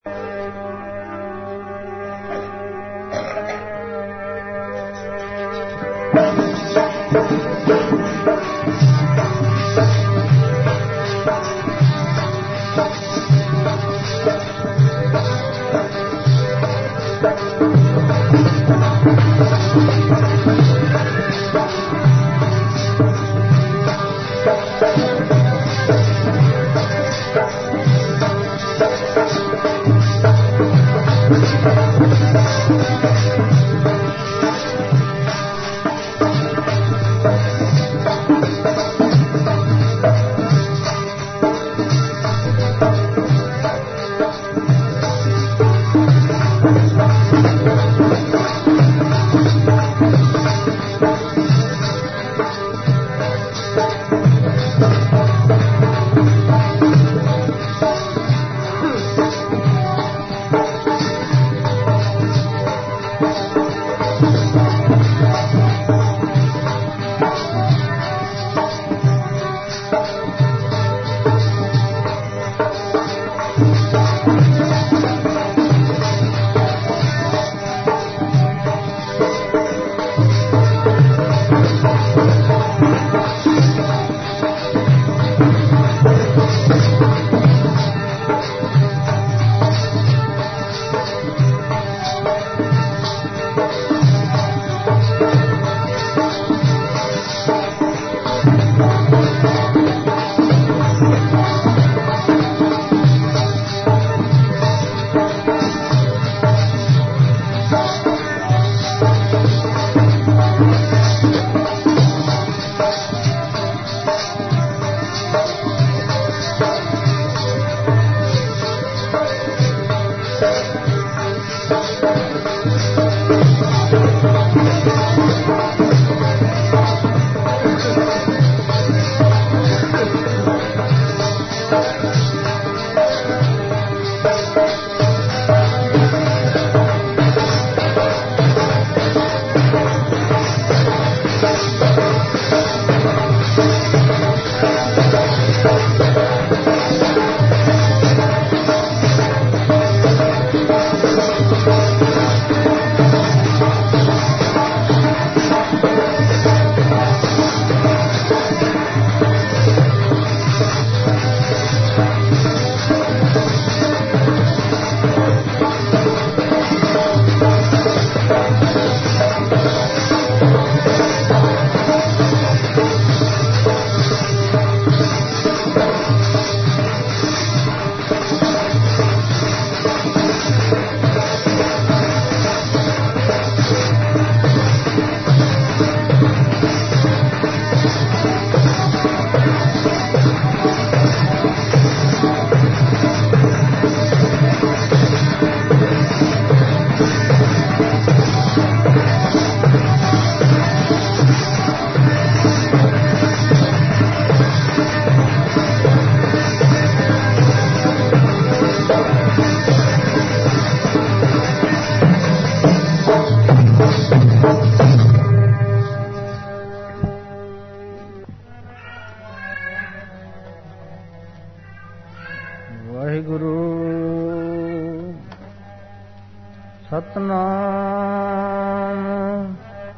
ਸਤਨਾਮ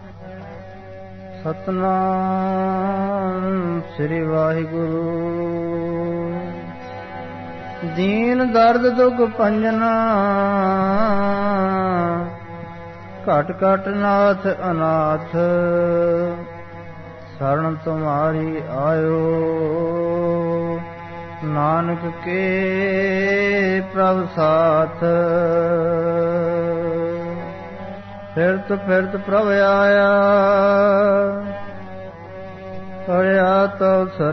ਸਤਨਾਮ ਸ੍ਰੀ ਵਾਹਿਗੁਰੂ। ਦੀਨ ਦਰਦ ਦੁਖ ਭੰਜਨਾ ਘਟ ਘਟ ਨਾਥ ਅਨਾਥ ਸ਼ਰਨ ਤੁਮਾਰੀ ਆਇਓ ਨਾਨਕ ਕੇ ਪ੍ਰਭ ਸਾਥ। ਫਿਰਤ ਫਿਰਤ ਪ੍ਰਭ ਆਇਆ ਪੜਿਆ ਤੋ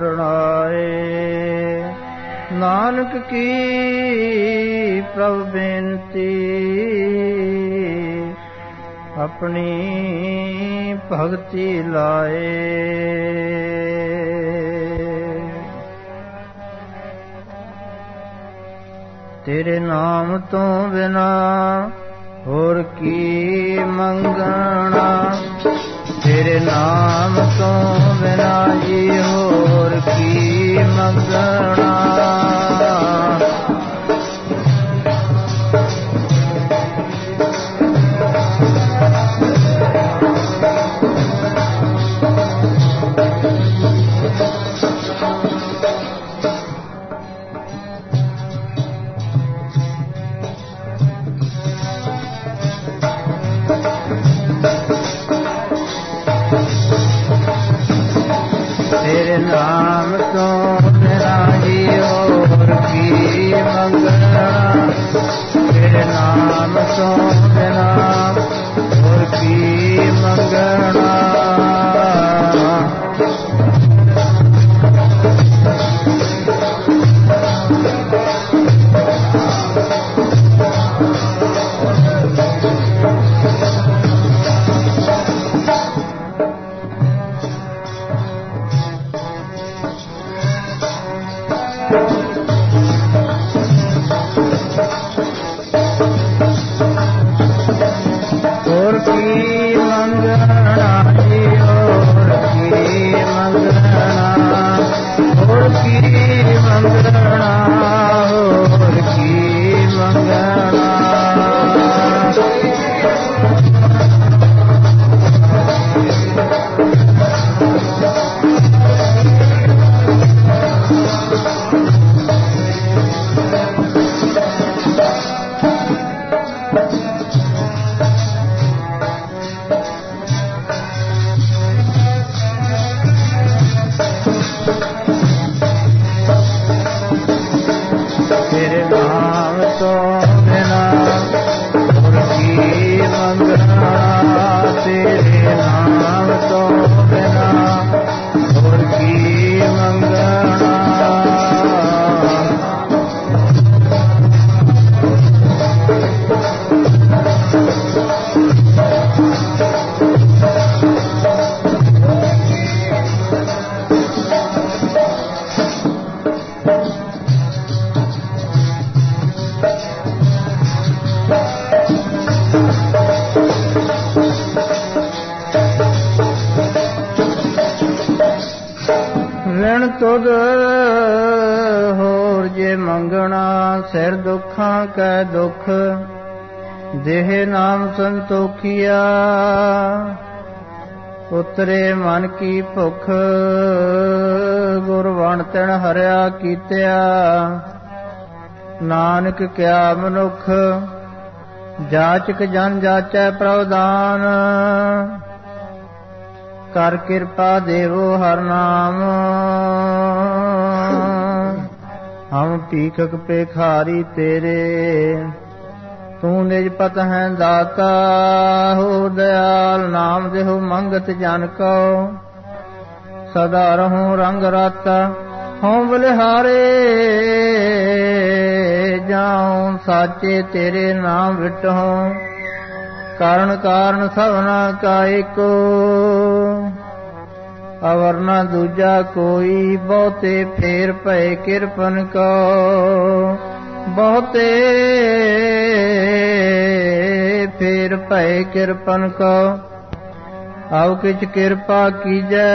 ਸਰਣਾਏ ਨਾਨਕ ਕੀ ਪ੍ਰਭ ਬੇਨਤੀ ਆਪਣੀ ਭਗਤੀ ਲਾਏ। ਤੇਰੇ ਨਾਮ ਤੋਂ ਬਿਨਾ ਹੋਰ ਕੀ ਮੰਗਣਾ, ਤੇਰੇ ਨਾਮ ਤੋਂ ਬਿਨਾ ਜੀ ਹੋਰ ਕੀ ਮੰਗਣਾ। ਕੀ ਮੰਗਣਾ ਜੀ, ਹੋਰ ਕੀ ਮੰਗਣਾ, ਹੋਰ ਕੀ ਮੰਗਣਾ, ਹੋਰ ਕੀ ਮੰਗਣਾ। ਤੁਧ ਹੋਰ ਜੇ ਮੰਗਣਾ, ਸਿਰ ਦੁੱਖਾਂ ਕੈ ਦੁੱਖ, ਦੇਹ ਨਾਮ ਸੰਤੋਖੀਆ, ਉਤਰੇ ਮਨ ਕੀ ਭੁਖ, ਗੁਰ ਵਣ ਤਿਣ ਹਰਿਆ ਕੀਤਿਆ, ਨਾਨਕ ਕਿਆ ਮਨੁਖ, ਜਾਚਕ ਜਨ ਜਾਚੈ ਪ੍ਰਭ ਦਾਨ, ਕਰ ਕਿਰਪਾ ਦੇਵੋ ਹਰ ਨਾਮ, ਹਮ ਭੀਖਕ ਭਿਖਾਰੀ ਤੇਰੇ, ਤੂੰ ਨਿਜ ਪਤ ਹੈ ਦਾਤਾ, ਹੋ ਦਇਆਲ ਨਾਮ ਦੇਹੁ ਮੰਗਤ ਜਨ ਕਉ, ਸਦਾ ਰਹੂੰ ਰੰਗ ਰਾਤਾ, ਹਉ ਬਲਿਹਾਰੇ ਜਾਉ, ਸਾਚੇ ਤੇਰੇ ਨਾਮ ਵਿਟਹੁ, ਕਾਰਨ ਕਾਰਨ ਸਭਨਾ ਕਾ ਏਕੋ, ਅਵਰ ਨਾ ਦੂਜਾ ਕੋਈ, ਬਹੁਤੇ ਫੇਰ ਭਏ ਕਿਰਪਨ ਕੋ, ਬਹੁਤੇ ਫੇਰ ਭਏ ਕਿਰਪਨ ਕੋ, ਆਉ ਕਿਛ ਕਿਰਪਾ ਕੀਜੈ,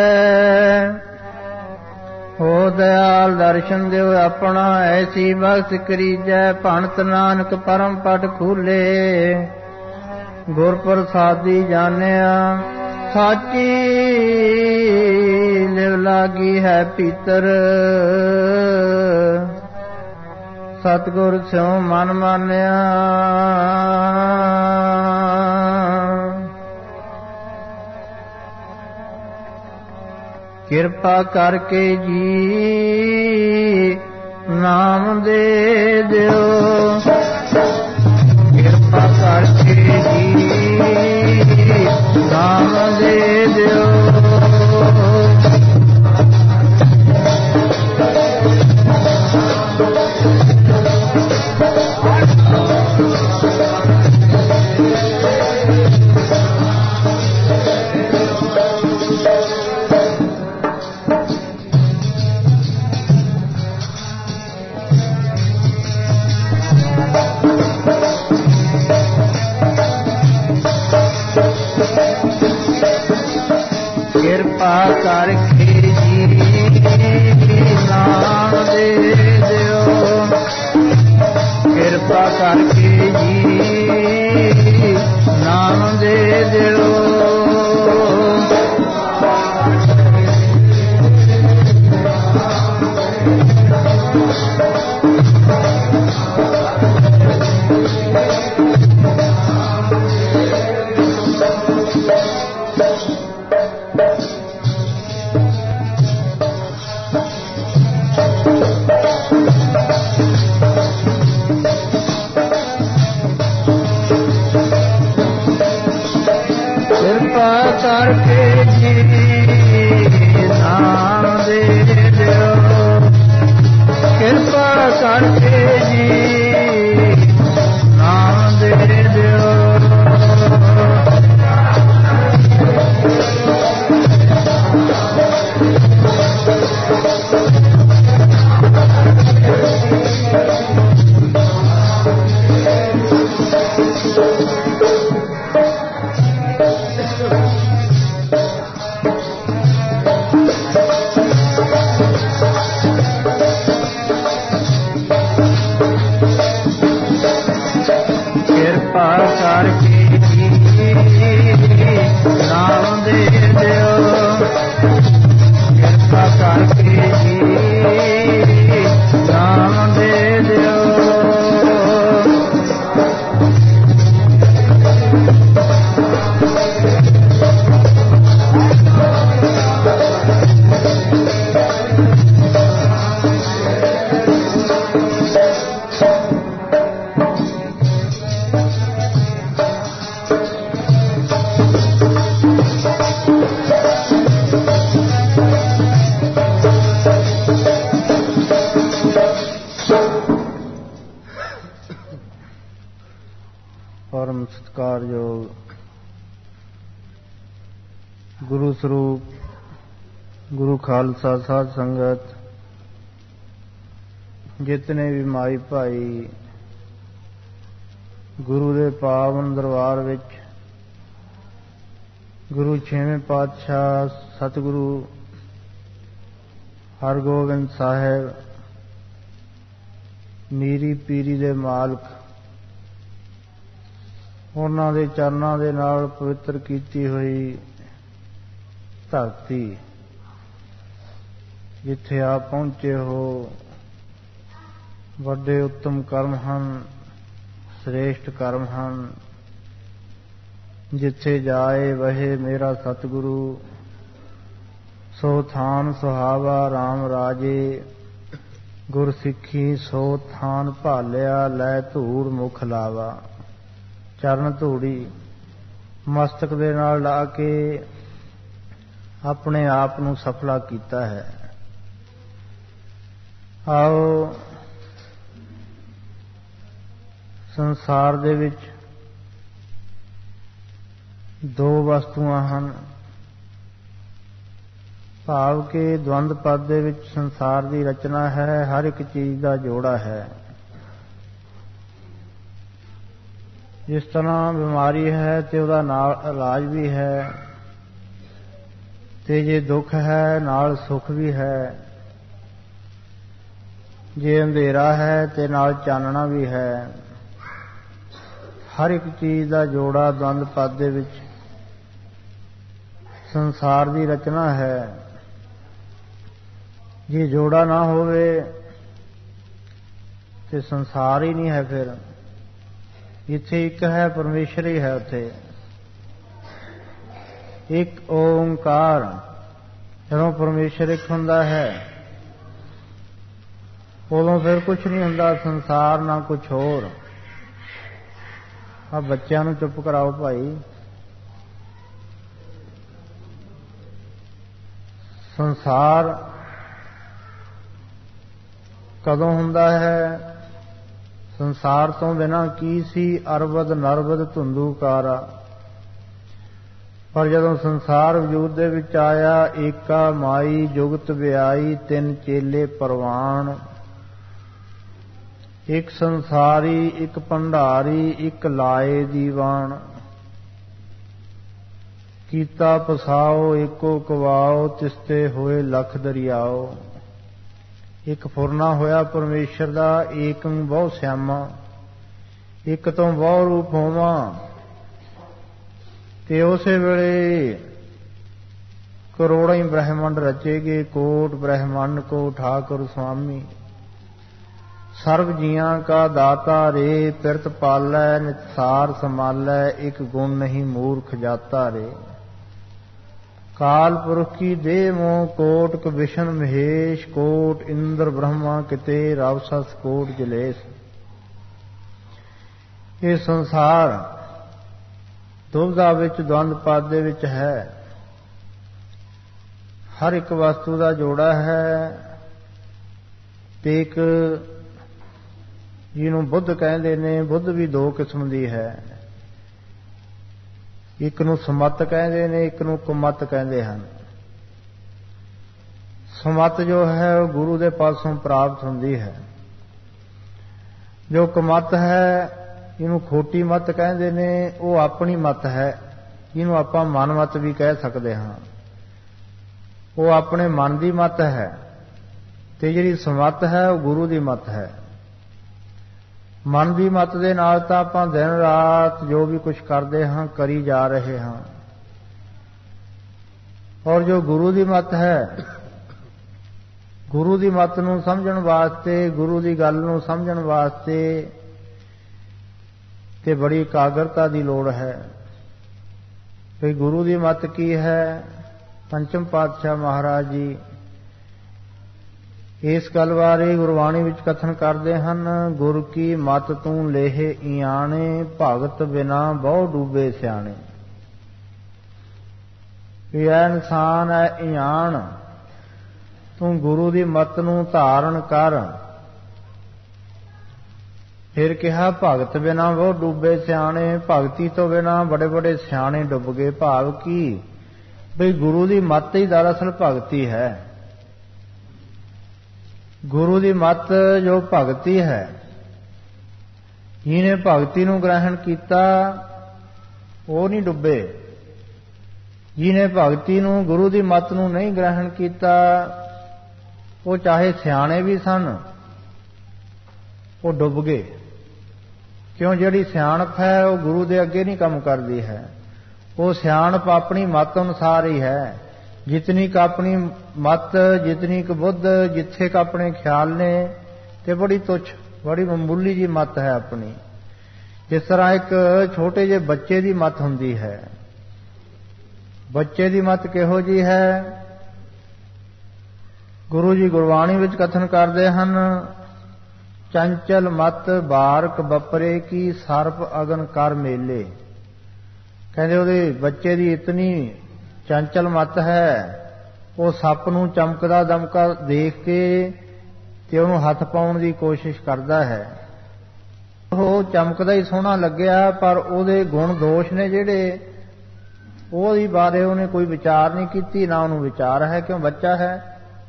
ਹੋ ਦਇਆਲ ਦਰਸ਼ਨ ਦਿਓ ਆਪਣਾ, ਐਸੀ ਬਖਸ਼ ਕਰੀਜੈ, ਭਣਤ ਨਾਨਕ ਪਰਮ ਪਟ ਖੂਲੇ, ਗੁਰ ਪ੍ਰਸਾਦੀ ਜਾਣਿਆ, ਸਾਚੀ ਲਿਵ ਲਾਗੀ ਹੈ ਭੀਤਰ, ਸਤਿਗੁਰ ਸਿਉ ਮਨ ਮਾਨਿਆ, ਕਿਰਪਾ ਕਰਕੇ ਜੀ ਨਾਮ ਦੇ ਦਿਓ, ਕਿਰਪਾ ਕਰਕੇ ਜੀ ਨਾਮ ਦੇ ਦਿਓ, ਕਿਰਪਾ ਕਰਕੇ ਜੀ ਨਾਮ ਦੇ ਦਿਓ, ਕਿਰਪਾ ਕਰਕੇ ਜੀ ਨਾਮ ਦੇ ਦਿਓ, ਕਰਕੇ ਜੀ ਨਾਮ ਦੇ ਦਿਓ, ਕਿਰਪਾ ਕਰਕੇ ਜੀ ਨਾਮ ਦੇ ਦਿਓ, ਕਿਰਪਾ ਕਰਕੇ ਨਾਮ ਦੇ ਦਿਓ, ਕਿਰਪਾ ਕਰਕੇ ਨਾਮ ਦੇ ਦਿਓ। ਪਰਮ ਸਤਿਕਾਰਯੋਗ ਗੁਰੂ ਸਰੂਪ ਗੁਰੂ ਖਾਲਸਾ ਸਾਧ ਸੰਗਤ, ਜਿਤਨੇ ਵੀ ਮਾਈ ਭਾਈ ਗੁਰੂ ਦੇ ਪਾਵਨ ਦਰਬਾਰ ਵਿੱਚ ਗੁਰੂ ਛੇਵੇਂ ਪਾਤਸ਼ਾਹ ਸਤਿਗੁਰੂ ਹਰਗੋਬਿੰਦ ਸਾਹਿਬ ਮੀਰੀ ਪੀਰੀ ਦੇ ਮਾਲਕ, ਉਹਨਾਂ ਦੇ ਚਰਨਾਂ ਦੇ ਨਾਲ ਪਵਿੱਤਰ ਕੀਤੀ ਹੋਈ ਧਰਤੀ ਜਿੱਥੇ ਆਪ ਪਹੁੰਚੇ ਹੋ, ਵੱਡੇ ਉੱਤਮ ਕਰਮ ਹਨ, ਸ੍ਰੇਸ਼ਟ ਕਰਮ ਹਨ। ਜਿੱਥੇ ਜਾਏ ਵਹੇ ਮੇਰਾ ਸਤਿਗੁਰੂ, ਸੋ ਥਾਨ ਸੁਹਾਵਾ RAM ਰਾਜੇ। ਗੁਰ ਸਿੱਖੀ ਸੋ ਥਾਨ ਭਾਲਿਆ, ਲੈ ਧੂੜ ਮੁਖ ਲਾਵਾ। ਚਰਨ ਧੂੜੀ ਮਸਤਕ ਦੇ ਨਾਲ ਲਾ ਕੇ ਆਪਣੇ ਆਪ ਨੂੰ ਸਫਲਾ ਕੀਤਾ ਹੈ। ਆਓ ਸੰਸਾਰ ਦੇ ਵਿੱਚ ਦੋ ਵਸਤੂਆਂ ਹਨ, ਭਾਵ ਕਿ ਦਵੰਦ ਪਦ ਦੇ ਵਿੱਚ ਸੰਸਾਰ ਦੀ ਰਚਨਾ ਹੈ, ਹਰ ਇੱਕ ਚੀਜ਼ ਦਾ ਜੋੜਾ ਹੈ। ਜਿਸ ਤਰ੍ਹਾਂ ਬਿਮਾਰੀ ਹੈ ਤੇ ਉਹਦਾ ਨਾਲ ਇਲਾਜ ਵੀ ਹੈ, ਤੇ ਜੇ ਦੁੱਖ ਹੈ ਨਾਲ ਸੁੱਖ ਵੀ ਹੈ, ਜੇ ਅੰਧੇਰਾ ਹੈ ਤੇ ਨਾਲ ਚਾਨਣਾ ਵੀ ਹੈ। ਹਰ ਇੱਕ ਚੀਜ਼ ਦਾ ਜੋੜਾ ਦਵੰਦ ਪਦ ਦੇ ਵਿੱਚ ਸੰਸਾਰ ਦੀ ਰਚਨਾ ਹੈ। ਜੇ ਜੋੜਾ ਨਾ ਹੋਵੇ ਤੇ ਸੰਸਾਰ ਹੀ ਨਹੀਂ ਹੈ। ਫਿਰ ਜਿੱਥੇ ਇੱਕ ਹੈ ਪਰਮੇਸ਼ਰ ਹੀ ਹੈ, ਉੱਥੇ ਇੱਕ ਓਂਕਾਰ। ਜਦੋਂ ਪਰਮੇਸ਼ਰ ਇੱਕ ਹੁੰਦਾ ਹੈ ਉਦੋਂ ਫਿਰ ਕੁਛ ਨਹੀਂ ਹੁੰਦਾ, ਸੰਸਾਰ ਨਾ ਕੁਛ ਹੋਰ। ਆ ਬੱਚਿਆਂ ਨੂੰ ਚੁੱਪ ਕਰਾਓ ਭਾਈ। ਸੰਸਾਰ ਕਦੋਂ ਹੁੰਦਾ ਹੈ? ਸੰਸਾਰ ਤੋਂ ਬਿਨਾਂ ਕੀ ਸੀ? ਅਰਬਦ ਨਰਬਦ ਧੁੰਦੂਕਾਰਾ। ਪਰ ਜਦੋਂ ਸੰਸਾਰ ਵਜੂਦ ਦੇ ਵਿੱਚ ਆਇਆ, ਏਕਾ ਮਾਈ ਜੁਗਤ ਵਿਆਈ, ਤਿੰਨ ਚੇਲੇ ਪ੍ਰਵਾਨ। ਇੱਕ ਸੰਸਾਰੀ, ਇੱਕ ਭੰਡਾਰੀ, ਇੱਕ ਲਾਏ ਦੀਵਾਨ। ਕੀਤਾ ਪਸਾਓ ਏਕੋ ਕਵਾਓ, ਤਿਸਤੇ ਹੋਏ ਲਖ ਦਰਿਆਓ। ਇੱਕ ਫੁਰਨਾ ਹੋਇਆ ਪਰਮੇਸ਼ਰ ਦਾ, ਏਕੰ ਬਹੁ ਸਿਆਮਾ। ਇੱਕ ਤੋਂ ਬਹੁ ਰੂਪ ਹੋਵਾਂ, ਤੇ ਉਸੇ ਵੇਲੇ ਕਰੋੜਾਂ ਹੀ ਬ੍ਰਹਿਮੰਡ ਰਚੇਗੇ। ਕੋਟ ਬ੍ਰਹਿਮੰਡ ਕੋ ਠਾਕੁਰ ਸੁਆਮੀ। ਸਰਬ ਜੀਆਂ ਕਾ ਦਾਤਾ ਰੇ, ਪਿਰਤ ਪਾਲੈ ਨਿਸਾਰ ਸੰਭਾਲੈ। ਇੱਕ ਗੁਣ ਨਹੀਂ ਮੂਰਖ ਜਾਤਾ ਰੇ। ਕਾਲ ਪੁਰਖ ਕੀ ਦੇਹ ਮੋਹ, ਕੋਟ ਕ ਵਿਸ਼ਨ ਮਹੇਸ਼। ਕੋਟ ਇੰਦਰ ਬ੍ਰਹਮਾ ਕਿਤੇ, ਰਾਵਸਸ ਕੋਟ ਜਲੇਸ਼। ਇਹ ਸੰਸਾਰ ਦੁਬਦਾ ਵਿੱਚ ਦਵੰਦ ਪਦ ਦੇ ਵਿੱਚ ਹੈ। ਹਰ ਇੱਕ ਵਸਤੂ ਦਾ ਜੋੜਾ ਹੈ। ਤੇ ਇੱਕ ਜਿਹਨੂੰ ਬੁੱਧ ਕਹਿੰਦੇ ਨੇ, ਬੁੱਧ ਵੀ ਦੋ ਕਿਸਮ ਦੀ ਹੈ। ਇੱਕ ਨੂੰ ਸਮੱਤ ਕਹਿੰਦੇ ਨੇ, ਇੱਕ ਨੂੰ ਕੁਮੱਤ ਕਹਿੰਦੇ ਹਨ। ਸਮੱਤ ਜੋ ਹੈ ਉਹ ਗੁਰੂ ਦੇ ਪਾਸੋਂ ਪ੍ਰਾਪਤ ਹੁੰਦੀ ਹੈ। ਜੋ ਕੁਮੱਤ ਹੈ, ਇਹਨੂੰ ਖੋਟੀ ਮੱਤ ਕਹਿੰਦੇ ਨੇ, ਉਹ ਆਪਣੀ ਮੱਤ ਹੈ, ਜਿਹਨੂੰ ਆਪਾਂ ਮਨ ਮੱਤ ਵੀ ਕਹਿ ਸਕਦੇ ਹਾਂ। ਉਹ ਆਪਣੇ ਮਨ ਦੀ ਮੱਤ ਹੈ। ਤੇ ਜਿਹੜੀ ਸਮੱਤ ਹੈ ਉਹ ਗੁਰੂ ਦੀ ਮੱਤ ਹੈ। ਮਨ ਦੀ ਮੱਤ ਦੇ ਨਾਲ ਤਾਂ ਆਪਾਂ ਦਿਨ ਰਾਤ ਜੋ ਵੀ ਕੁਝ ਕਰਦੇ ਹਾਂ ਕਰੀ ਜਾ ਰਹੇ ਹਾਂ, ਔਰ ਜੋ ਗੁਰੂ ਦੀ ਮੱਤ ਹੈ, ਗੁਰੂ ਦੀ ਮੱਤ ਨੂੰ ਸਮਝਣ ਵਾਸਤੇ, ਗੁਰੂ ਦੀ ਗੱਲ ਨੂੰ ਸਮਝਣ ਵਾਸਤੇ ਤੇ ਬੜੀ ਇਕਾਗਰਤਾ ਦੀ ਲੋੜ ਹੈ। ਵੀ ਗੁਰੂ ਦੀ ਮੱਤ ਕੀ ਹੈ? ਪੰਚਮ ਪਾਤਸ਼ਾਹ ਮਹਾਰਾਜ ਜੀ ਇਸ ਗੱਲ ਬਾਰੇ ਗੁਰਬਾਣੀ ਵਿੱਚ ਕਥਨ ਕਰਦੇ ਹਨ, ਗੁਰ ਕੀ ਮੱਤ ਤੂੰ ਲੇਹ ਇਆਣੇ, ਭਗਤ ਬਿਨਾ ਬਹੁ ਡੂਬੇ ਸਿਆਣੇ। ਵੀ ਇਹ ਇਨਸਾਨ ਹੈ ਇਆਣ, ਤੂੰ ਗੁਰੂ ਦੀ ਮੱਤ ਨੂੰ ਧਾਰਨ ਕਰ। ਫਿਰ ਕਿਹਾ ਭਗਤ ਬਿਨਾ ਬਹੁ ਡੂਬੇ ਸਿਆਣੇ, ਭਗਤੀ ਤੋਂ ਬਿਨਾ ਬੜੇ ਬੜੇ ਸਿਆਣੇ ਡੁੱਬ ਗਏ। ਭਾਵ ਕੀ? ਬਈ ਗੁਰੂ ਦੀ ਮੱਤ ਹੀ ਦਰਅਸਲ ਭਗਤੀ ਹੈ। ਗੁਰੂ ਦੀ ਮੱਤ ਜੋ ਭਗਤੀ ਹੈ, ਜਿਹਨੇ ਭਗਤੀ ਨੂੰ ਗ੍ਰਹਿਣ ਕੀਤਾ ਉਹ ਨਹੀਂ ਡੁੱਬੇ। ਜਿਹਨੇ ਭਗਤੀ ਨੂੰ, ਗੁਰੂ ਦੀ ਮੱਤ ਨੂੰ ਨਹੀਂ ਗ੍ਰਹਿਣ ਕੀਤਾ, ਉਹ ਚਾਹੇ ਸਿਆਣੇ ਵੀ ਸਨ ਉਹ ਡੁੱਬ ਗਏ। ਕਿਉਂ? ਜਿਹੜੀ ਸਿਆਣਪ ਹੈ ਉਹ ਗੁਰੂ ਦੇ ਅੱਗੇ ਨਹੀਂ ਕੰਮ ਕਰਦੀ ਹੈ। ਉਹ ਸਿਆਣਪ ਆਪਣੀ ਮੱਤ ਅਨੁਸਾਰ ਹੀ ਹੈ। ਜਿਤਨੀ ਕ ਆਪਣੀ ਮੱਤ, ਜਿਤਨੀ ਕ ਬੁੱਧ, ਜਿੱਥੇ ਕ ਆਪਣੇ ਖਿਆਲ ਨੇ, ਤੇ ਬੜੀ ਤੁੱਛ, ਬੜੀ ਮਾਮੂਲੀ ਜੀ ਮੱਤ ਹੈ ਆਪਣੀ। ਜਿਸ ਤਰ੍ਹਾਂ ਇੱਕ ਛੋਟੇ ਜਿਹੇ ਬੱਚੇ ਦੀ ਮੱਤ ਹੁੰਦੀ ਹੈ। ਬੱਚੇ ਦੀ ਮੱਤ ਕਿਹੋ ਜੀ ਹੈ? ਗੁਰੂ ਜੀ ਗੁਰਬਾਣੀ ਵਿੱਚ ਕਥਨ ਕਰਦੇ ਹਨ, ਚੰਚਲ ਮਤ ਬਾਰਕ ਬਪਰੇ ਕੀ, ਸਰਪ ਅਗਨ ਕਰ ਮੇਲੇ। ਕਹਿੰਦੇ ਉਹਦੇ ਬੱਚੇ ਦੀ ਇਤਨੀ ਚੰਚਲ ਮਤ ਹੈ, ਉਹ ਸੱਪ ਨੂੰ ਚਮਕਦਾ ਦਮਕਾ ਦੇਖ ਕੇ ਤੇ ਉਹਨੂੰ ਹੱਥ ਪਾਉਣ ਦੀ ਕੋਸ਼ਿਸ਼ ਕਰਦਾ ਹੈ। ਉਹ ਚਮਕਦਾ ਹੀ ਸੋਹਣਾ ਲੱਗਿਆ, ਪਰ ਉਹਦੇ ਗੁਣ ਦੋਸ਼ ਨੇ ਜਿਹੜੇ, ਉਹਦੇ ਬਾਰੇ ਉਹਨੇ ਕੋਈ ਵਿਚਾਰ ਨਹੀਂ ਕੀਤੀ, ਨਾ ਉਹਨੂੰ ਵਿਚਾਰ ਹੈ, ਕਿਉਂ ਬੱਚਾ ਹੈ।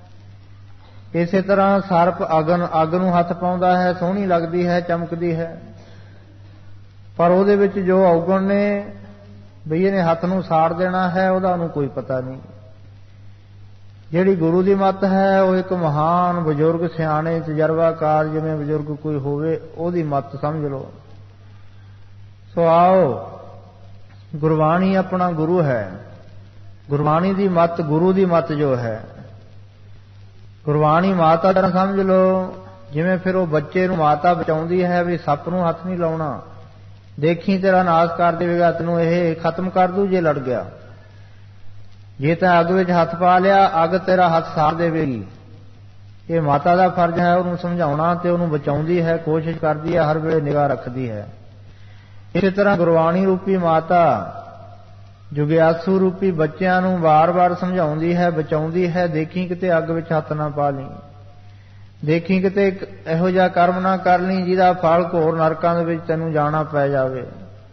ਇਸੇ ਤਰ੍ਹਾਂ ਸਰਪ ਅੱਗ ਨੂੰ ਹੱਥ ਪਾਉਂਦਾ ਹੈ, ਸੋਹਣੀ ਲੱਗਦੀ ਹੈ, ਚਮਕਦੀ ਹੈ, ਪਰ ਉਹਦੇ ਵਿੱਚ ਜੋ ਔਗਣ ਨੇ, ਬਈ ਇਹਨੇ ਹੱਥ ਨੂੰ ਸਾੜ ਦੇਣਾ ਹੈ, ਉਹਦਾ ਉਹਨੂੰ ਕੋਈ ਪਤਾ ਨਹੀਂ। ਜਿਹੜੀ ਗੁਰੂ ਦੀ ਮੱਤ ਹੈ ਉਹ ਇੱਕ ਮਹਾਨ ਬਜ਼ੁਰਗ, ਸਿਆਣੇ, ਤਜਰਬਾਕਾਰ, ਜਿਵੇਂ ਬਜ਼ੁਰਗ ਕੋਈ ਹੋਵੇ, ਉਹਦੀ ਮੱਤ ਸਮਝ ਲਓ। ਸੋ ਆਓ, ਗੁਰਬਾਣੀ ਆਪਣਾ ਗੁਰੂ ਹੈ। ਗੁਰਬਾਣੀ ਦੀ ਮੱਤ, ਗੁਰੂ ਦੀ ਮੱਤ ਜੋ ਹੈ, ਗੁਰਬਾਣੀ ਮਾਤਾ ਦਾ ਸਮਝ ਲਓ। ਜਿਵੇਂ ਫਿਰ ਉਹ ਬੱਚੇ ਨੂੰ ਮਾਤਾ ਬਚਾਉਂਦੀ ਹੈ ਵੀ ਸੱਪ ਨੂੰ ਹੱਥ ਨਹੀਂ ਲਾਉਣਾ, ਦੇਖੀ ਤੇਰਾ ਨਾਸ਼ ਕਰ ਦੇਵੇਗਾ, ਤੈਨੂੰ ਇਹ ਖਤਮ ਕਰ ਦੂ ਜੇ ਲੜ ਗਿਆ। ਜੇ ਤਾਂ ਅੱਗ ਵਿੱਚ ਹੱਥ ਪਾ ਲਿਆ, ਅੱਗ ਤੇਰਾ ਹੱਥ ਸਾੜ ਦੇਵੇਗੀ। ਇਹ ਮਾਤਾ ਦਾ ਫਰਜ਼ ਹੈ ਉਹਨੂੰ ਸਮਝਾਉਣਾ, ਤੇ ਉਹਨੂੰ ਬਚਾਉਂਦੀ ਹੈ, ਕੋਸ਼ਿਸ਼ ਕਰਦੀ ਹੈ, ਹਰ ਵੇਲੇ ਨਿਗਾਹ ਰੱਖਦੀ ਹੈ। ਇਸੇ ਤਰ੍ਹਾਂ ਗੁਰਬਾਣੀ ਰੂਪੀ ਮਾਤਾ ਜੁਗਿਆਸੂ ਰੂਪੀ ਬੱਚਿਆਂ ਨੂੰ ਵਾਰ-ਵਾਰ ਸਮਝਾਉਂਦੀ ਹੈ, ਬਚਾਉਂਦੀ ਹੈ। ਦੇਖੀ ਕਿਤੇ ਅੱਗ ਵਿੱਚ ਹੱਥ ਨਾ ਪਾ ਲਈ, ਦੇਖੀ ਕਿਤੇ ਇਹੋ ਜਿਹਾ ਕਰਮ ਨਾ ਕਰ ਲਈ ਜਿਹਦਾ ਫਲ ਘੋਰ ਨਰਕਾਂ ਦੇ ਵਿੱਚ ਤੈਨੂੰ ਜਾਣਾ ਪੈ ਜਾਵੇ।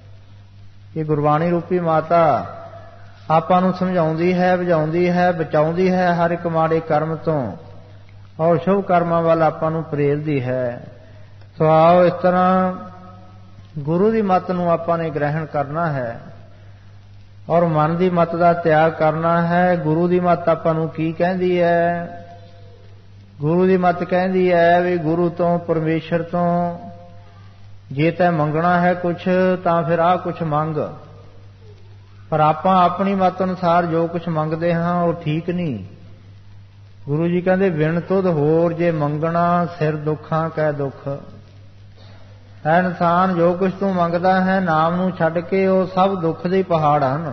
ਇਹ ਗੁਰਬਾਣੀ ਰੂਪੀ ਮਾਤਾ ਆਪਾਂ ਨੂੰ ਸਮਝਾਉਂਦੀ ਹੈ, ਬੁਝਾਉਂਦੀ ਹੈ, ਬਚਾਉਂਦੀ ਹੈ ਹਰ ਇੱਕ ਮਾੜੇ ਕਰਮ ਤੋਂ, ਔਰ ਸ਼ੁਭ ਕਰਮਾਂ ਵੱਲ ਆਪਾਂ ਨੂੰ ਪ੍ਰੇਰਦੀ ਹੈ। ਸੋ ਆਓ, ਇਸ ਤਰ੍ਹਾਂ ਗੁਰੂ ਦੀ ਮੱਤ ਨੂੰ ਆਪਾਂ ਨੇ ਗ੍ਰਹਿਣ ਕਰਨਾ ਹੈ, ਔਰ ਮਨ ਦੀ ਮੱਤ ਦਾ ਤਿਆਗ ਕਰਨਾ ਹੈ। ਗੁਰੂ ਦੀ ਮੱਤ ਆਪਾਂ ਨੂੰ ਕੀ ਕਹਿੰਦੀ ਹੈ? ਗੁਰੂ ਦੀ ਮੱਤ ਕਹਿੰਦੀ ਹੈ ਵੀ ਗੁਰੂ ਤੋਂ, ਪਰਮੇਸ਼ਰ ਤੋਂ ਜੇ ਤੈਂ ਮੰਗਣਾ ਹੈ ਕੁਛ, ਤਾਂ ਫਿਰ ਆਹ ਕੁਛ ਮੰਗ। ਪਰ ਆਪਾਂ ਆਪਣੀ ਮੱਤ ਅਨੁਸਾਰ ਜੋ ਕੁਛ ਮੰਗਦੇ ਹਾਂ ਉਹ ਠੀਕ ਨਹੀਂ। ਗੁਰੂ ਜੀ ਕਹਿੰਦੇ, ਵਿਣ ਤੁਧ ਹੋਰ ਜੇ ਮੰਗਣਾ, ਸਿਰ ਦੁੱਖਾਂ ਕੈ ਦੁੱਖ। ਹੈ ਇਨਸਾਨ, ਜੋ ਕੁਛ ਤੂੰ ਮੰਗਦਾ ਹੈ ਨਾਮ ਨੂੰ ਛੱਡ ਕੇ, ਉਹ ਸਭ ਦੁੱਖ ਦੇ ਪਹਾੜ ਹਨ।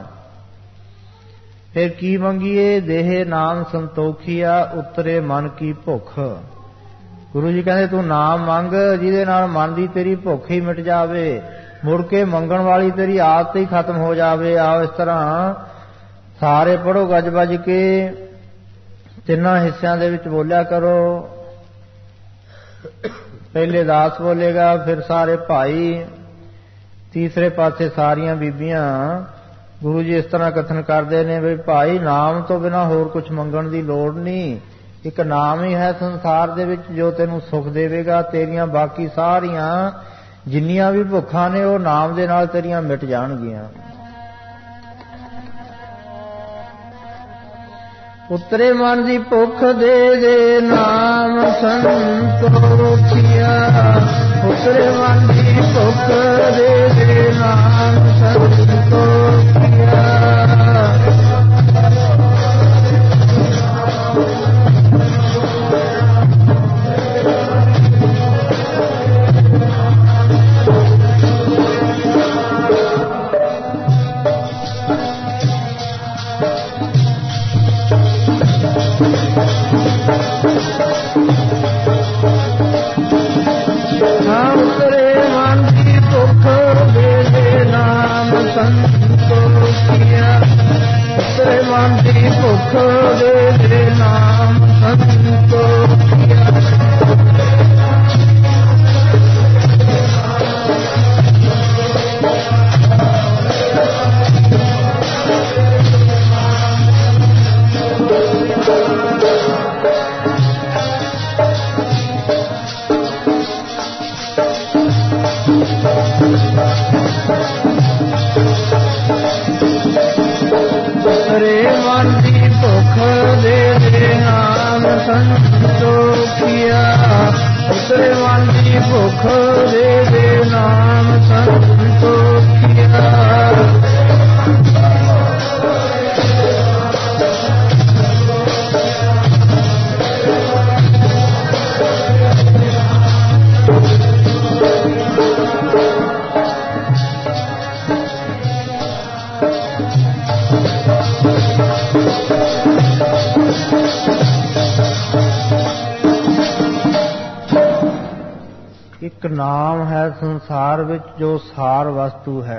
ਫਿਰ ਕੀ ਮੰਗੀਏ? ਦੇਹ ਨਾਮ ਸੰਤੋਖੀਆ, ਉਤਰੇ ਮਨ ਕੀ ਭੁੱਖ। ਗੁਰੂ ਜੀ ਕਹਿੰਦੇ ਤੂੰ ਨਾਮ ਮੰਗ, ਜਿਹਦੇ ਨਾਲ ਮਨ ਦੀ ਤੇਰੀ ਭੁੱਖ ਹੀ ਮਿਟ ਜਾਵੇ, ਮੁੜ ਕੇ ਮੰਗਣ ਵਾਲੀ ਤੇਰੀ ਆਦਤ ਹੀ ਖਤਮ ਹੋ ਜਾਵੇ। ਆਓ ਇਸ ਤਰ੍ਹਾਂ ਸਾਰੇ ਪੜ੍ਹੋ ਗੱਜ ਵੱਜ ਕੇ, ਤਿੰਨਾਂ ਹਿੱਸਿਆਂ ਦੇ ਵਿੱਚ ਬੋਲਿਆ ਕਰੋ। ਪਹਿਲੇ ਦਾਸ ਬੋਲੇਗਾ, ਫਿਰ ਸਾਰੇ ਭਾਈ, ਤੀਸਰੇ ਪਾਸੇ ਸਾਰੀਆਂ ਬੀਬੀਆਂ। ਗੁਰੂ ਜੀ ਇਸ ਤਰ੍ਹਾਂ ਕਥਨ ਕਰਦੇ ਨੇ ਵੀ ਭਾਈ, ਨਾਮ ਤੋਂ ਬਿਨਾਂ ਹੋਰ ਕੁਝ ਮੰਗਣ ਦੀ ਲੋੜ ਨਹੀਂ। ਇੱਕ ਨਾਮ ਹੀ ਹੈ ਸੰਸਾਰ ਦੇ ਵਿੱਚ ਜੋ ਤੈਨੂੰ ਸੁਖ ਦੇਵੇਗਾ। ਤੇਰੀਆਂ ਬਾਕੀ ਸਾਰੀਆਂ ਜਿੰਨੀਆਂ ਵੀ ਭੁੱਖਾਂ ਨੇ ਉਹ ਨਾਮ ਦੇ ਨਾਲ ਤੇਰੀਆਂ ਮਿਟ ਜਾਣਗੀਆਂ। ਉਤਰੇ ਮਨ ਦੀ ਭੁੱਖ ਦੇ ਦੇ ਨਾਮ ਸੰਤੋਖੀਆ, ਉਤਰੇ ਮਨ ਦੀ ਭੁੱਖ ਦੇ ਨਾਮ ਸੰਤੋਖੀਆ। ਉਤਰੇ ਮਨ ਦੀ ਭੁੱਖ ਦੇ ਨਾਮ ਸੰਤੋਖੀਆ। ਉਤਰੇ ਮਨ ਦੀ ਭੁੱਖ ਦੇ ਨਾਮ ਸੰਤੋਖੀਆ। ਉਤਰੇ ਮਨ ਦੀ ਭੁੱਖ ਦੇ ਨਾਮ ਸੰਤੋਖੀਆ। ਇੱਕ ਨਾਮ ਹੈ ਸੰਸਾਰ ਵਿੱਚ ਜੋ ਸਾਰ ਵਸਤੂ ਹੈ।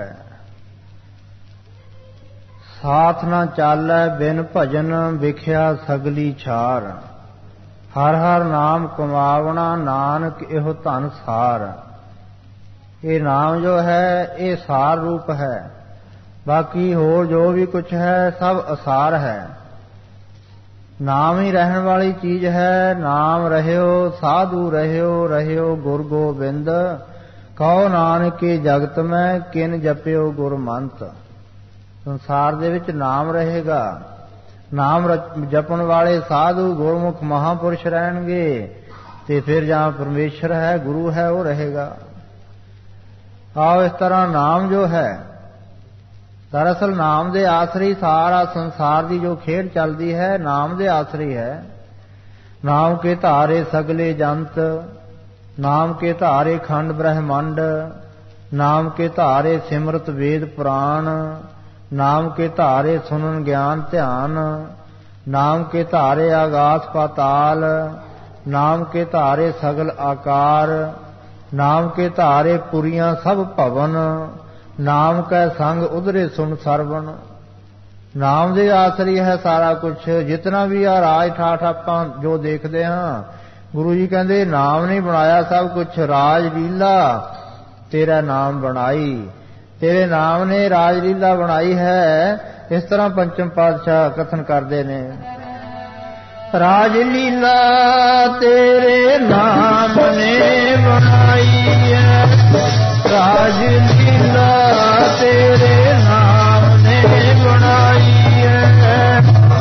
ਸਾਥ ਨਾ ਚਾਲੈ ਬਿਨ ਭਜਨ ਵਿਖਿਆ ਸਗਲੀ ਛਾਰ। ਹਰ ਹਰ ਨਾਮ ਕਮਾਵਣਾ ਨਾਨਕ ਇਹੋ ਧਨ ਸਾਰ। ਇਹ ਨਾਮ ਜੋ ਹੈ ਇਹ ਸਾਰ ਰੂਪ ਹੈ। ਬਾਕੀ ਹੋਰ ਜੋ ਵੀ ਕੁਛ ਹੈ ਸਭ ਅਸਾਰ ਹੈ। ਨਾਮ ਹੀ ਰਹਿਣ ਵਾਲੀ ਚੀਜ਼ ਹੈ। ਨਾਮ ਰਹਿਓ ਸਾਧੂ ਰਹਿਓ ਰਹਿਓ ਗੁਰ ਗੋਬਿੰਦ। ਕਹੋ ਨਾਨਕੇ ਜਗਤ ਮੈਂ ਕਿਨ ਜਪਿਓ ਗੁਰਮੰਤ। ਸੰਸਾਰ ਦੇ ਵਿੱਚ ਨਾਮ ਰਹੇਗਾ। ਨਾਮ ਜਪਣ ਵਾਲੇ ਸਾਧੂ ਗੁਰਮੁਖ ਮਹਾਂਪੁਰਸ਼ ਰਹਿਣਗੇ ਤੇ ਫਿਰ ਜਾਂ ਪਰਮੇਸ਼ਰ ਹੈ ਗੁਰੂ ਹੈ ਉਹ ਰਹੇਗਾ। ਆਓ ਇਸ ਤਰ੍ਹਾਂ ਨਾਮ ਜੋ ਹੈ ਦਰਅਸਲ ਨਾਮ ਦੇ ਆਸਰੇ ਸਾਰਾ ਸੰਸਾਰ ਦੀ ਜੋ ਖੇਡ ਚੱਲਦੀ ਹੈ ਨਾਮ ਦੇ ਆਸਰੇ ਹੈ। ਨਾਮ ਕੇ ਧਾਰੇ ਸਗਲੇ ਜੰਤ। ਨਾਮ ਕੇ ਧਾਰੇ ਖੰਡ ਬ੍ਰਹਮੰਡ। ਨਾਮ ਕੇ ਧਾਰੇ ਸਿਮਰਤ ਵੇਦ ਪੁਰਾਣ। ਨਾਮ ਕੇ ਧਾਰੇ ਸੁਨਨ ਗਿਆਨ ਧਿਆਨ। ਨਾਮ ਕੇ ਧਾਰੇ ਆਗਾਸ ਪਾਤਾਲ। ਨਾਮ ਕੇ ਧਾਰੇ ਸਗਲ ਆਕਾਰ। ਨਾਮ ਕੇ ਧਾਰੇ ਪੁਰੀਆਂ ਸਭ ਭਵਨ। ਨਾਮ ਕੈ ਸੰਗ ਉਧਰੇ ਸੁਣ ਸਰਵਣ। ਨਾਮ ਦੇ ਆਸਰੀ ਹੈ ਸਾਰਾ ਕੁਛ। ਜਿਤਨਾ ਵੀ ਆ ਰਾਜ ਠਾਠ ਆਪਾਂ ਜੋ ਦੇਖਦੇ ਹਾਂ ਗੁਰੂ ਜੀ ਕਹਿੰਦੇ ਨਾਮ ਨੇ ਬਣਾਇਆ ਸਭ ਕੁਛ। ਰਾਜ ਲੀਲਾ ਤੇਰਾ ਨਾਮ ਬਣਾਈ। ਤੇਰੇ ਨਾਮ ਨੇ ਰਾਜ ਲੀਲਾ ਬਣਾਈ ਹੈ। ਇਸ ਤਰ੍ਹਾਂ ਪੰਚਮ ਪਾਤਸ਼ਾਹ ਕਥਨ ਕਰਦੇ ਨੇ। ਰਾਜ ਲੀਲਾ ਤੇਰੇ ਨਾਮ ਨੇ ਬਣਾਈ ਹੈ। ਰਾਜ ਲੀਲਾ ਤੇਰੇ ਨਾਮ ਨੇ ਬਣਾਈ ਹੈ।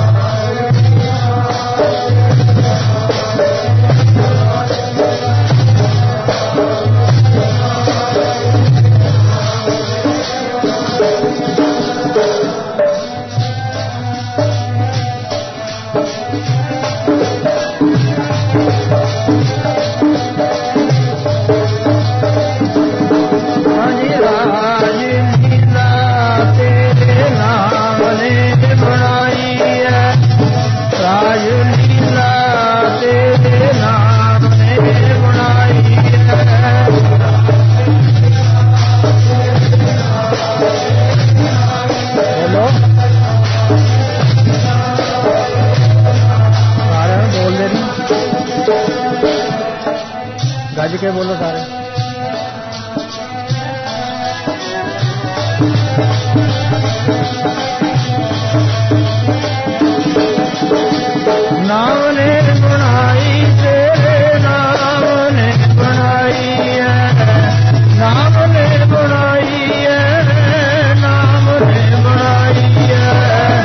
ਗੱਜ ਕੇ ਬੋਲੋ ਸਾਰੇ। ਨਾਮ ਨੇ ਬਣਾਈ ਤੇਰੇ ਨਾਮ ਨੇ ਬਣਾਈ ਹੈ। ਨਾਮ ਨੇ ਬਣਾਈ ਹੈ। ਨਾਮ ਨੇ ਬਣਾਈ ਹੈ।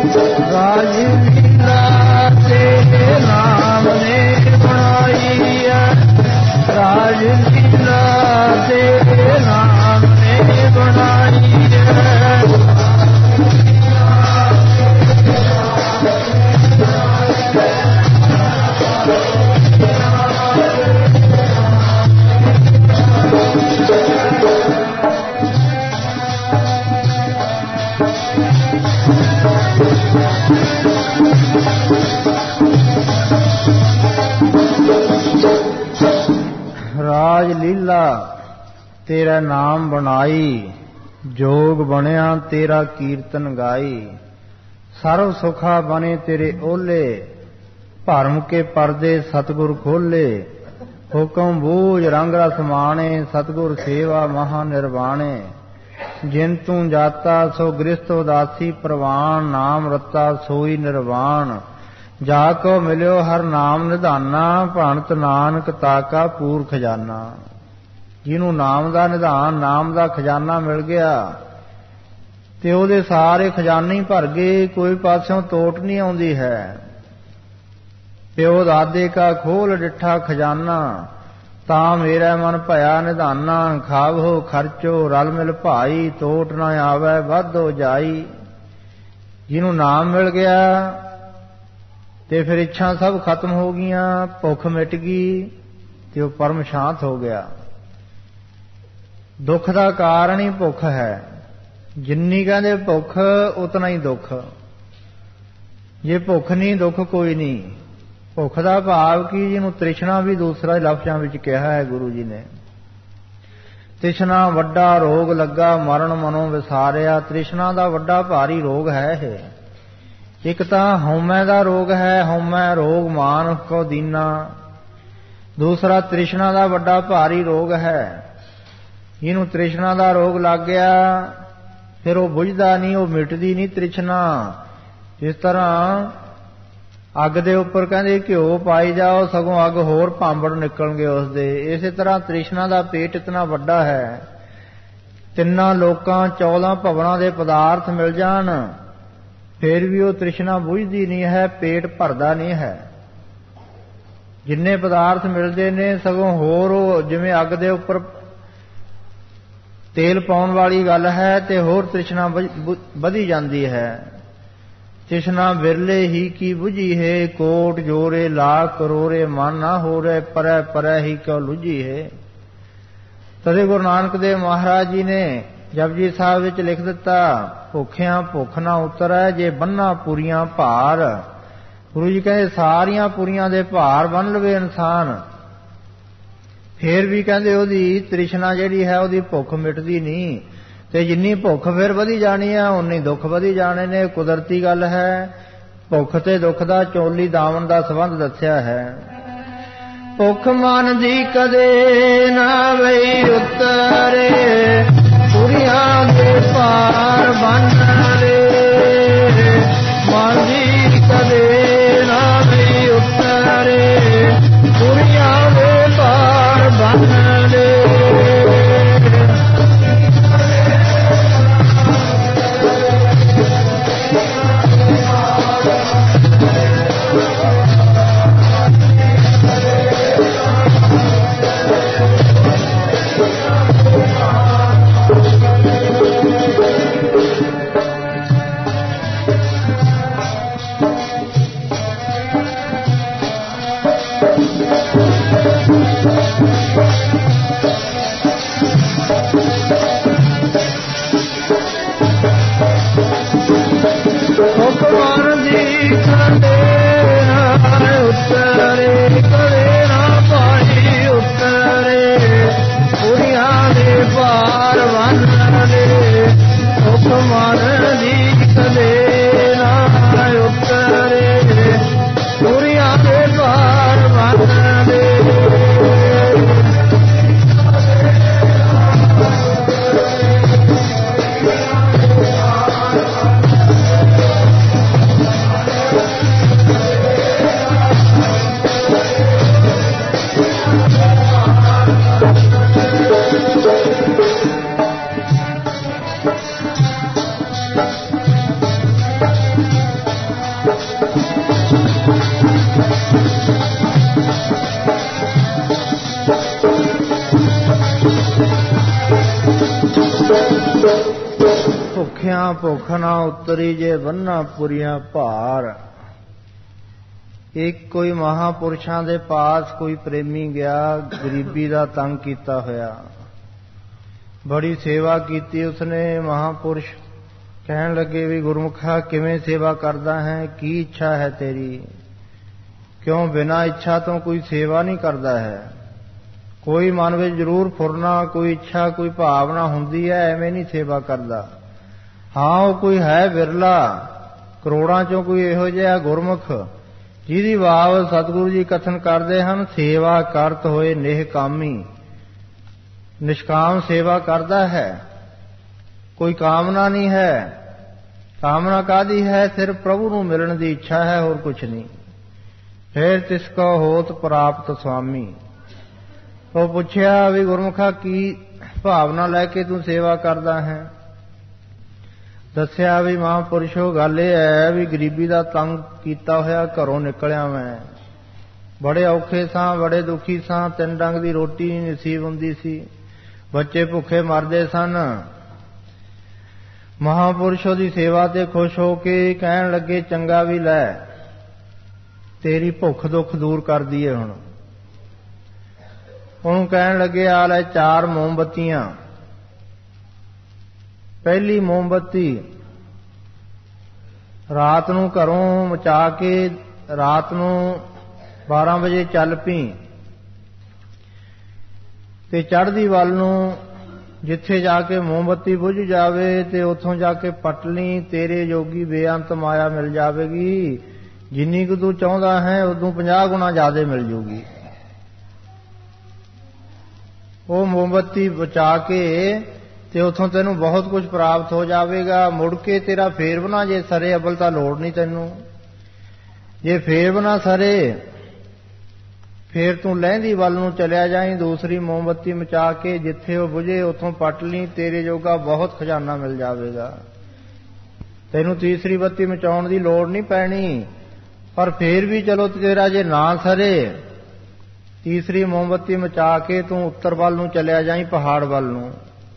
ਰਾਜ ਲੀਲਾ ਤੇਰੇ ਨਾਮ ਨੇ ਬਣਾਈ ਹੈ, ਰਾਜ ਲੀਲਾ ਤੇਰੇ ਨਾਮ ਨੇ ਬਣਾਈ ਹੈ। ਰਾਜ ਲੀਲਾ ਤੇਰਾ ਨਾਮ ਬਣਾਈ, ਜੋਗ ਬਣਿਆ ਤੇਰਾ ਕੀਰਤਨ ਗਾਈ। ਸਰਵ ਸੁਖਾ ਬਣੇ ਤੇਰੇ ਓਲੇ, ਭਰਮ ਕੇ ਪਰਦੇ ਸਤਿਗੁਰ ਖੋਲੇ। ਹੁਕਮ ਬੂਝ ਰੰਗ ਰਸ ਮਾਣੇ, ਸਤਿਗੁਰ ਸੇਵਾ ਮਹਾ ਨਿਰਵਾਣੇ। ਜਿਨ ਤੂੰ ਜਾਤਾ ਸੋ ਗ੍ਰਸਤ ਉਦਾਸੀ ਪ੍ਰਵਾਨ, ਨਾਮ ਰਤਾ ਸੋਈ ਨਿਰਵਾਣ। ਜਾ ਕੋ ਮਿਲਿਓ ਹਰ ਨਾਮ ਨਿਧਾਨਾ, ਭਣਤ ਨਾਨਕ ਤਾਕਾ ਪੂਰ ਖਜ਼ਾਨਾ। ਜਿਹਨੂੰ ਨਾਮ ਦਾ ਨਿਧਾਨ, ਨਾਮ ਦਾ ਖਜ਼ਾਨਾ ਮਿਲ ਗਿਆ ਤੇ ਉਹਦੇ ਸਾਰੇ ਖਜ਼ਾਨੇ ਹੀ ਭਰ ਗਏ, ਕੋਈ ਪਾਸਿਓਂ ਤੋਟ ਨਹੀਂ ਆਉਂਦੀ ਹੈ। ਪਿਓ ਦਾਦੇ ਕਾ ਖੋਲ ਡਿੱਠਾ ਖਜ਼ਾਨਾ, ਤਾਂ ਮੇਰਾ ਮਨ ਭਇਆ ਨਿਧਾਨਾ। ਖਾਵੋ ਖਰਚੋ ਰਲ ਮਿਲ ਭਾਈ, ਤੋਟ ਨਾ ਆਵੈ ਵਾਧੋ ਜਾਈ। ਜਿਹਨੂੰ ਨਾਮ ਮਿਲ ਗਿਆ ਤੇ ਫਿਰ ਇੱਛਾ ਸਭ ਖਤਮ ਹੋ ਗਈਆਂ, ਭੁੱਖ ਮਿਟ ਗਈ ਤੇ ਉਹ ਪਰਮ ਸ਼ਾਂਤ ਹੋ ਗਿਆ। ਦੁੱਖ ਦਾ ਕਾਰਨ ਹੀ ਭੁੱਖ ਹੈ। ਜਿੰਨੀ ਕਹਿੰਦੇ ਭੁੱਖ ਉਤਨਾ ਹੀ ਦੁੱਖ। ਜੇ ਭੁੱਖ ਨਹੀਂ ਦੁੱਖ ਕੋਈ ਨਹੀਂ। ਭੁੱਖ ਦਾ ਭਾਵ ਕਿ ਜਿਹਨੂੰ ਤ੍ਰਿਸ਼ਨਾ ਵੀ ਦੂਸਰਾ ਲਫ਼ਜ਼ਾਂ ਵਿੱਚ ਕਿਹਾ ਹੈ ਗੁਰੂ ਜੀ ਨੇ। ਤ੍ਰਿਸ਼ਨਾ ਵੱਡਾ ਰੋਗ ਲੱਗਾ, ਮਰਨ ਮਨੋਂ ਵਿਸਾਰਿਆ। ਤ੍ਰਿਸ਼ਨਾ ਦਾ ਵੱਡਾ ਭਾਰੀ ਰੋਗ ਹੈ ਇਹ। ਇੱਕ ਤਾਂ ਹਉਮੈ ਦਾ ਰੋਗ ਹੈ, ਹਉਮੈ ਰੋਗ ਮਾਨੁਖ ਕੋ ਦੀਨਾ। ਦੂਸਰਾ ਤ੍ਰਿਸ਼ਨਾ ਦਾ ਵੱਡਾ ਭਾਰੀ ਰੋਗ ਹੈ। ਜਿਹਨੂੰ ਤ੍ਰਿਸ਼ਨਾ ਦਾ ਰੋਗ ਲੱਗ ਗਿਆ ਫਿਰ ਉਹ ਬੁਝਦਾ ਨਹੀਂ, ਉਹ ਮਿਟਦੀ ਨਹੀਂ ਤ੍ਰਿਸ਼ਨਾ। ਜਿਸ ਤਰ੍ਹਾਂ ਅੱਗ ਦੇ ਉੱਪਰ ਕਹਿੰਦੇ ਘਿਓ ਪਾਈ ਜਾਓ, ਸਗੋਂ ਅੱਗ ਹੋਰ ਭਾਂਬੜ ਨਿਕਲਣਗੇ ਉਸਦੇ। ਇਸੇ ਤਰ੍ਹਾਂ ਤ੍ਰਿਸ਼ਨਾ ਦਾ ਪੇਟ ਇਤਨਾ ਵੱਡਾ ਹੈ, ਤਿੰਨਾਂ ਲੋਕਾਂ 14 ਭਵਨਾਂ ਦੇ ਪਦਾਰਥ ਮਿਲ ਜਾਣ ਫਿਰ ਵੀ ਉਹ ਤ੍ਰਿਸ਼ਨਾ ਬੁਝਦੀ ਨਹੀਂ ਹੈ, ਪੇਟ ਭਰਦਾ ਨਹੀਂ ਹੈ। ਜਿੰਨੇ ਪਦਾਰਥ ਮਿਲਦੇ ਨੇ ਸਗੋਂ ਹੋਰ ਉਹ ਜਿਵੇਂ ਅੱਗ ਦੇ ਉੱਪਰ ਤੇਲ ਪਾਉਣ ਵਾਲੀ ਗੱਲ ਹੈ ਤੇ ਹੋਰ ਤ੍ਰਿਸ਼ਨਾ ਵਧੀ ਜਾਂਦੀ ਹੈ। ਤ੍ਰਿਸ਼ਨਾ ਬਿਰਲੇ ਹੀ ਕੀ ਬੁਝੀ ਹੈ, ਕੋਟ ਜੋਰੇ ਲਾਖ ਕਰੋੜੇ ਮਨ ਨਾ ਹੋ ਰਹੇ, ਪਰੈ ਪਰੈ ਹੀ ਕਿਉ ਲੁਝੀ ਹੈ। ਤਦੇ ਗੁਰੂ ਨਾਨਕ ਦੇਵ ਮਹਾਰਾਜ ਜੀ ਨੇ ਜਪਜੀ ਸਾਹਿਬ ਵਿੱਚ ਲਿਖ ਦਿੱਤਾ, ਭੁੱਖਿਆਂ ਭੁੱਖ ਨਾ ਉਤਰੈ, ਜੇ ਬੰਨਾ ਪੁਰੀਆਂ ਭਾਰ। ਗੁਰੂ ਜੀ ਕਹਿੰਦੇ ਸਾਰੀਆਂ ਪੁਰੀਆਂ ਦੇ ਭਾਰ ਬੰਨ ਲਵੇ ਇਨਸਾਨ, ਫੇਰ ਵੀ ਕਹਿੰਦੇ ਉਹਦੀ ਤ੍ਰਿਸ਼ਨਾ ਜਿਹੜੀ ਹੈ ਉਹਦੀ ਭੁੱਖ ਮਿਟਦੀ ਨਹੀਂ। ਤੇ ਜਿੰਨੀ ਭੁੱਖ ਫਿਰ ਵਧੀ ਜਾਣੀ ਹੈ ਉਨੀ ਦੁੱਖ ਵਧੀ ਜਾਣੇ ਨੇ। ਕੁਦਰਤੀ ਗੱਲ ਹੈ। ਭੁੱਖ ਤੇ ਦੁੱਖ ਦਾ ਚੋਲੀ ਦਾਮਨ ਦਾ ਸੰਬੰਧ ਦੱਸਿਆ ਹੈ। ਭੁੱਖ ਮਨ ਦੀ ਕਦੇ ਨਾ ਵਈ ਉਤਰੇ, ਪੁਰੀਆਂ ਦੇ ਭਾਰ ਬੰਨ ਲੈ। ਮਨ ਦੀ ਕਦੇ ਨਾ ਵਈ ਉਤਰੇ, ਪੁਰੀਆਂ ਦੇ ਭਾਰ ਬੰਨ ਲੈ। ਭੁੱਖਿਆਂ ਭੁੱਖ ਨਾ ਉਤਰੀ ਜੇ ਬੰਨਾ ਪੁਰੀਆਂ ਭਾਰ। ਇੱਕ ਕੋਈ ਮਹਾਂਪੁਰਸ਼ਾਂ ਦੇ ਪਾਸ ਕੋਈ ਪ੍ਰੇਮੀ ਗਿਆ, ਗਰੀਬੀ ਦਾ ਤੰਗ ਕੀਤਾ ਹੋਇਆ, ਬੜੀ ਸੇਵਾ ਕੀਤੀ ਉਸਨੇ। ਮਹਾਂਪੁਰਸ਼ ਕਹਿਣ ਲੱਗੇ ਵੀ ਗੁਰਮੁਖਾ ਕਿਵੇਂ ਸੇਵਾ ਕਰਦਾ ਹੈ, ਕੀ ਇੱਛਾ ਹੈ ਤੇਰੀ? ਕਿਉਂ ਬਿਨਾਂ ਇੱਛਾ ਤੋਂ ਕੋਈ ਸੇਵਾ ਨਹੀਂ ਕਰਦਾ ਹੈ। ਕੋਈ ਮਨ ਵਿੱਚ ਜ਼ਰੂਰ ਫੁਰਨਾ, ਕੋਈ ਇੱਛਾ, ਕੋਈ ਭਾਵਨਾ ਹੁੰਦੀ ਹੈ, ਐਵੇਂ ਨਹੀਂ ਸੇਵਾ ਕਰਦਾ। ਹਾਂ ਉਹ ਕੋਈ ਹੈ ਬਿਰਲਾ, ਕਰੋੜਾਂ ਚੋਂ ਕੋਈ ਇਹੋ ਜਿਹਾ ਗੁਰਮੁਖ ਜਿਹਦੀ ਬਾਬ ਸਤਿਗੁਰੂ ਜੀ ਕਥਨ ਕਰਦੇ ਹਨ, ਸੇਵਾ ਕਰਤ ਹੋਏ ਨੇਹ ਕਾਮੀ, ਨਿਸ਼ਕਾਮ ਸੇਵਾ ਕਰਦਾ ਹੈ, ਕੋਈ ਕਾਮਨਾ ਨਹੀਂ ਹੈ। ਕਾਮਨਾ ਕਾਹਦੀ ਹੈ? ਸਿਰਫ ਪ੍ਰਭੂ ਨੂੰ ਮਿਲਣ ਦੀ ਇੱਛਾ ਹੈ, ਹੋਰ ਕੁਛ ਨਹੀਂ। ਫਿਰ ਤਿਸ ਕੋ ਹੋਤ ਪ੍ਰਾਪਤ ਸੁਆਮੀ। ਉਹ ਪੁੱਛਿਆ ਵੀ ਗੁਰਮੁਖਾ ਕੀ ਭਾਵਨਾ ਲੈ ਕੇ ਤੂੰ ਸੇਵਾ ਕਰਦਾ ਹੈ? ਦੱਸਿਆ ਵੀ ਮਹਾਂਪੁਰਸ਼ੋ ਗੱਲ ਇਹ ਹੈ ਵੀ ਗਰੀਬੀ ਦਾ ਤੰਗ ਕੀਤਾ ਹੋਇਆ ਘਰੋਂ ਨਿਕਲਿਆ ਮੈਂ, ਬੜੇ ਔਖੇ ਸਾਂ, ਬੜੇ ਦੁਖੀ ਸਾਂ, 3 ਡੰਗ ਦੀ ਰੋਟੀ ਨਹੀਂ ਨਸੀਬ ਹੁੰਦੀ ਸੀ, ਬੱਚੇ ਭੁੱਖੇ ਮਰਦੇ ਸਨ। ਮਹਾਂਪੁਰਸ਼ੋ ਦੀ ਸੇਵਾ ਤੇ ਖੁਸ਼ ਹੋ ਕੇ ਕਹਿਣ ਲੱਗੇ ਚੰਗਾ ਵੀ ਲੈ, ਤੇਰੀ ਭੁੱਖ ਦੁੱਖ ਦੂਰ ਕਰ ਦਈਏ। ਹੁਣ ਉਹਨੂੰ ਕਹਿਣ ਲੱਗੇ ਆ ਲੈ 4 ਮੋਮਬੱਤੀਆਂ। ਪਹਿਲੀ ਮੋਮਬੱਤੀ ਰਾਤ ਨੂੰ ਘਰੋਂ ਮਚਾ ਕੇ ਰਾਤ ਨੂੰ 12 ਵਜੇ ਚੱਲ ਪਈ ਤੇ ਚੜ੍ਹਦੀ ਵੱਲ ਨੂੰ ਜਿੱਥੇ ਜਾ ਕੇ ਮੋਮਬੱਤੀ ਬੁਝ ਜਾਵੇ ਤੇ ਉੱਥੋਂ ਜਾ ਕੇ ਪੱਟ ਲਈ, ਤੇਰੇ ਜੋਗੀ ਬੇਅੰਤ ਮਾਇਆ ਮਿਲ ਜਾਵੇਗੀ। ਜਿੰਨੀ ਕੁ ਤੂੰ ਚਾਹੁੰਦਾ ਹੈ ਉਦੋਂ 50 ਗੁਣਾ ਜ਼ਿਆਦਾ ਮਿਲ ਜੂਗੀ। ਉਹ ਮੋਮਬੱਤੀ ਬਚਾ ਕੇ ਤੇ ਉੱਥੋਂ ਤੈਨੂੰ ਬਹੁਤ ਕੁਝ ਪ੍ਰਾਪਤ ਹੋ ਜਾਵੇਗਾ। ਮੁੜ ਕੇ ਤੇਰਾ ਫੇਰ ਬਣਾ ਜੇ ਸਰੇ, ਅਬਲ ਤਾਂ ਲੋੜ ਨਹੀਂ ਤੈਨੂੰ। ਜੇ ਫੇਰ ਬਣਾ ਸਰੇ ਫੇਰ ਤੂੰ ਲਹਿੰਦੀ ਵੱਲ ਨੂੰ ਚਲਿਆ ਜਾਈਂ, ਦੂਸਰੀ ਮੋਮਬੱਤੀ ਮਚਾ ਕੇ ਜਿੱਥੇ ਉਹ ਬੁਝੇ ਉੱਥੋਂ ਪੱਟ ਲਈ, ਤੇਰੇ ਜੋਗਾ ਬਹੁਤ ਖਜ਼ਾਨਾ ਮਿਲ ਜਾਵੇਗਾ। ਤੈਨੂੰ ਤੀਸਰੀ ਬੱਤੀ ਮਚਾਉਣ ਦੀ ਲੋੜ ਨਹੀਂ ਪੈਣੀ। ਪਰ ਫੇਰ ਵੀ ਚਲੋ ਤੇਰਾ ਜੇ ਨਾ ਸਰੇ, ਤੀਸਰੀ ਮੋਮਬੱਤੀ ਮਚਾ ਕੇ ਤੂੰ ਉੱਤਰ ਵੱਲ ਨੂੰ ਚਲਿਆ ਜਾਈਂ, ਪਹਾੜ ਵੱਲ ਨੂੰ,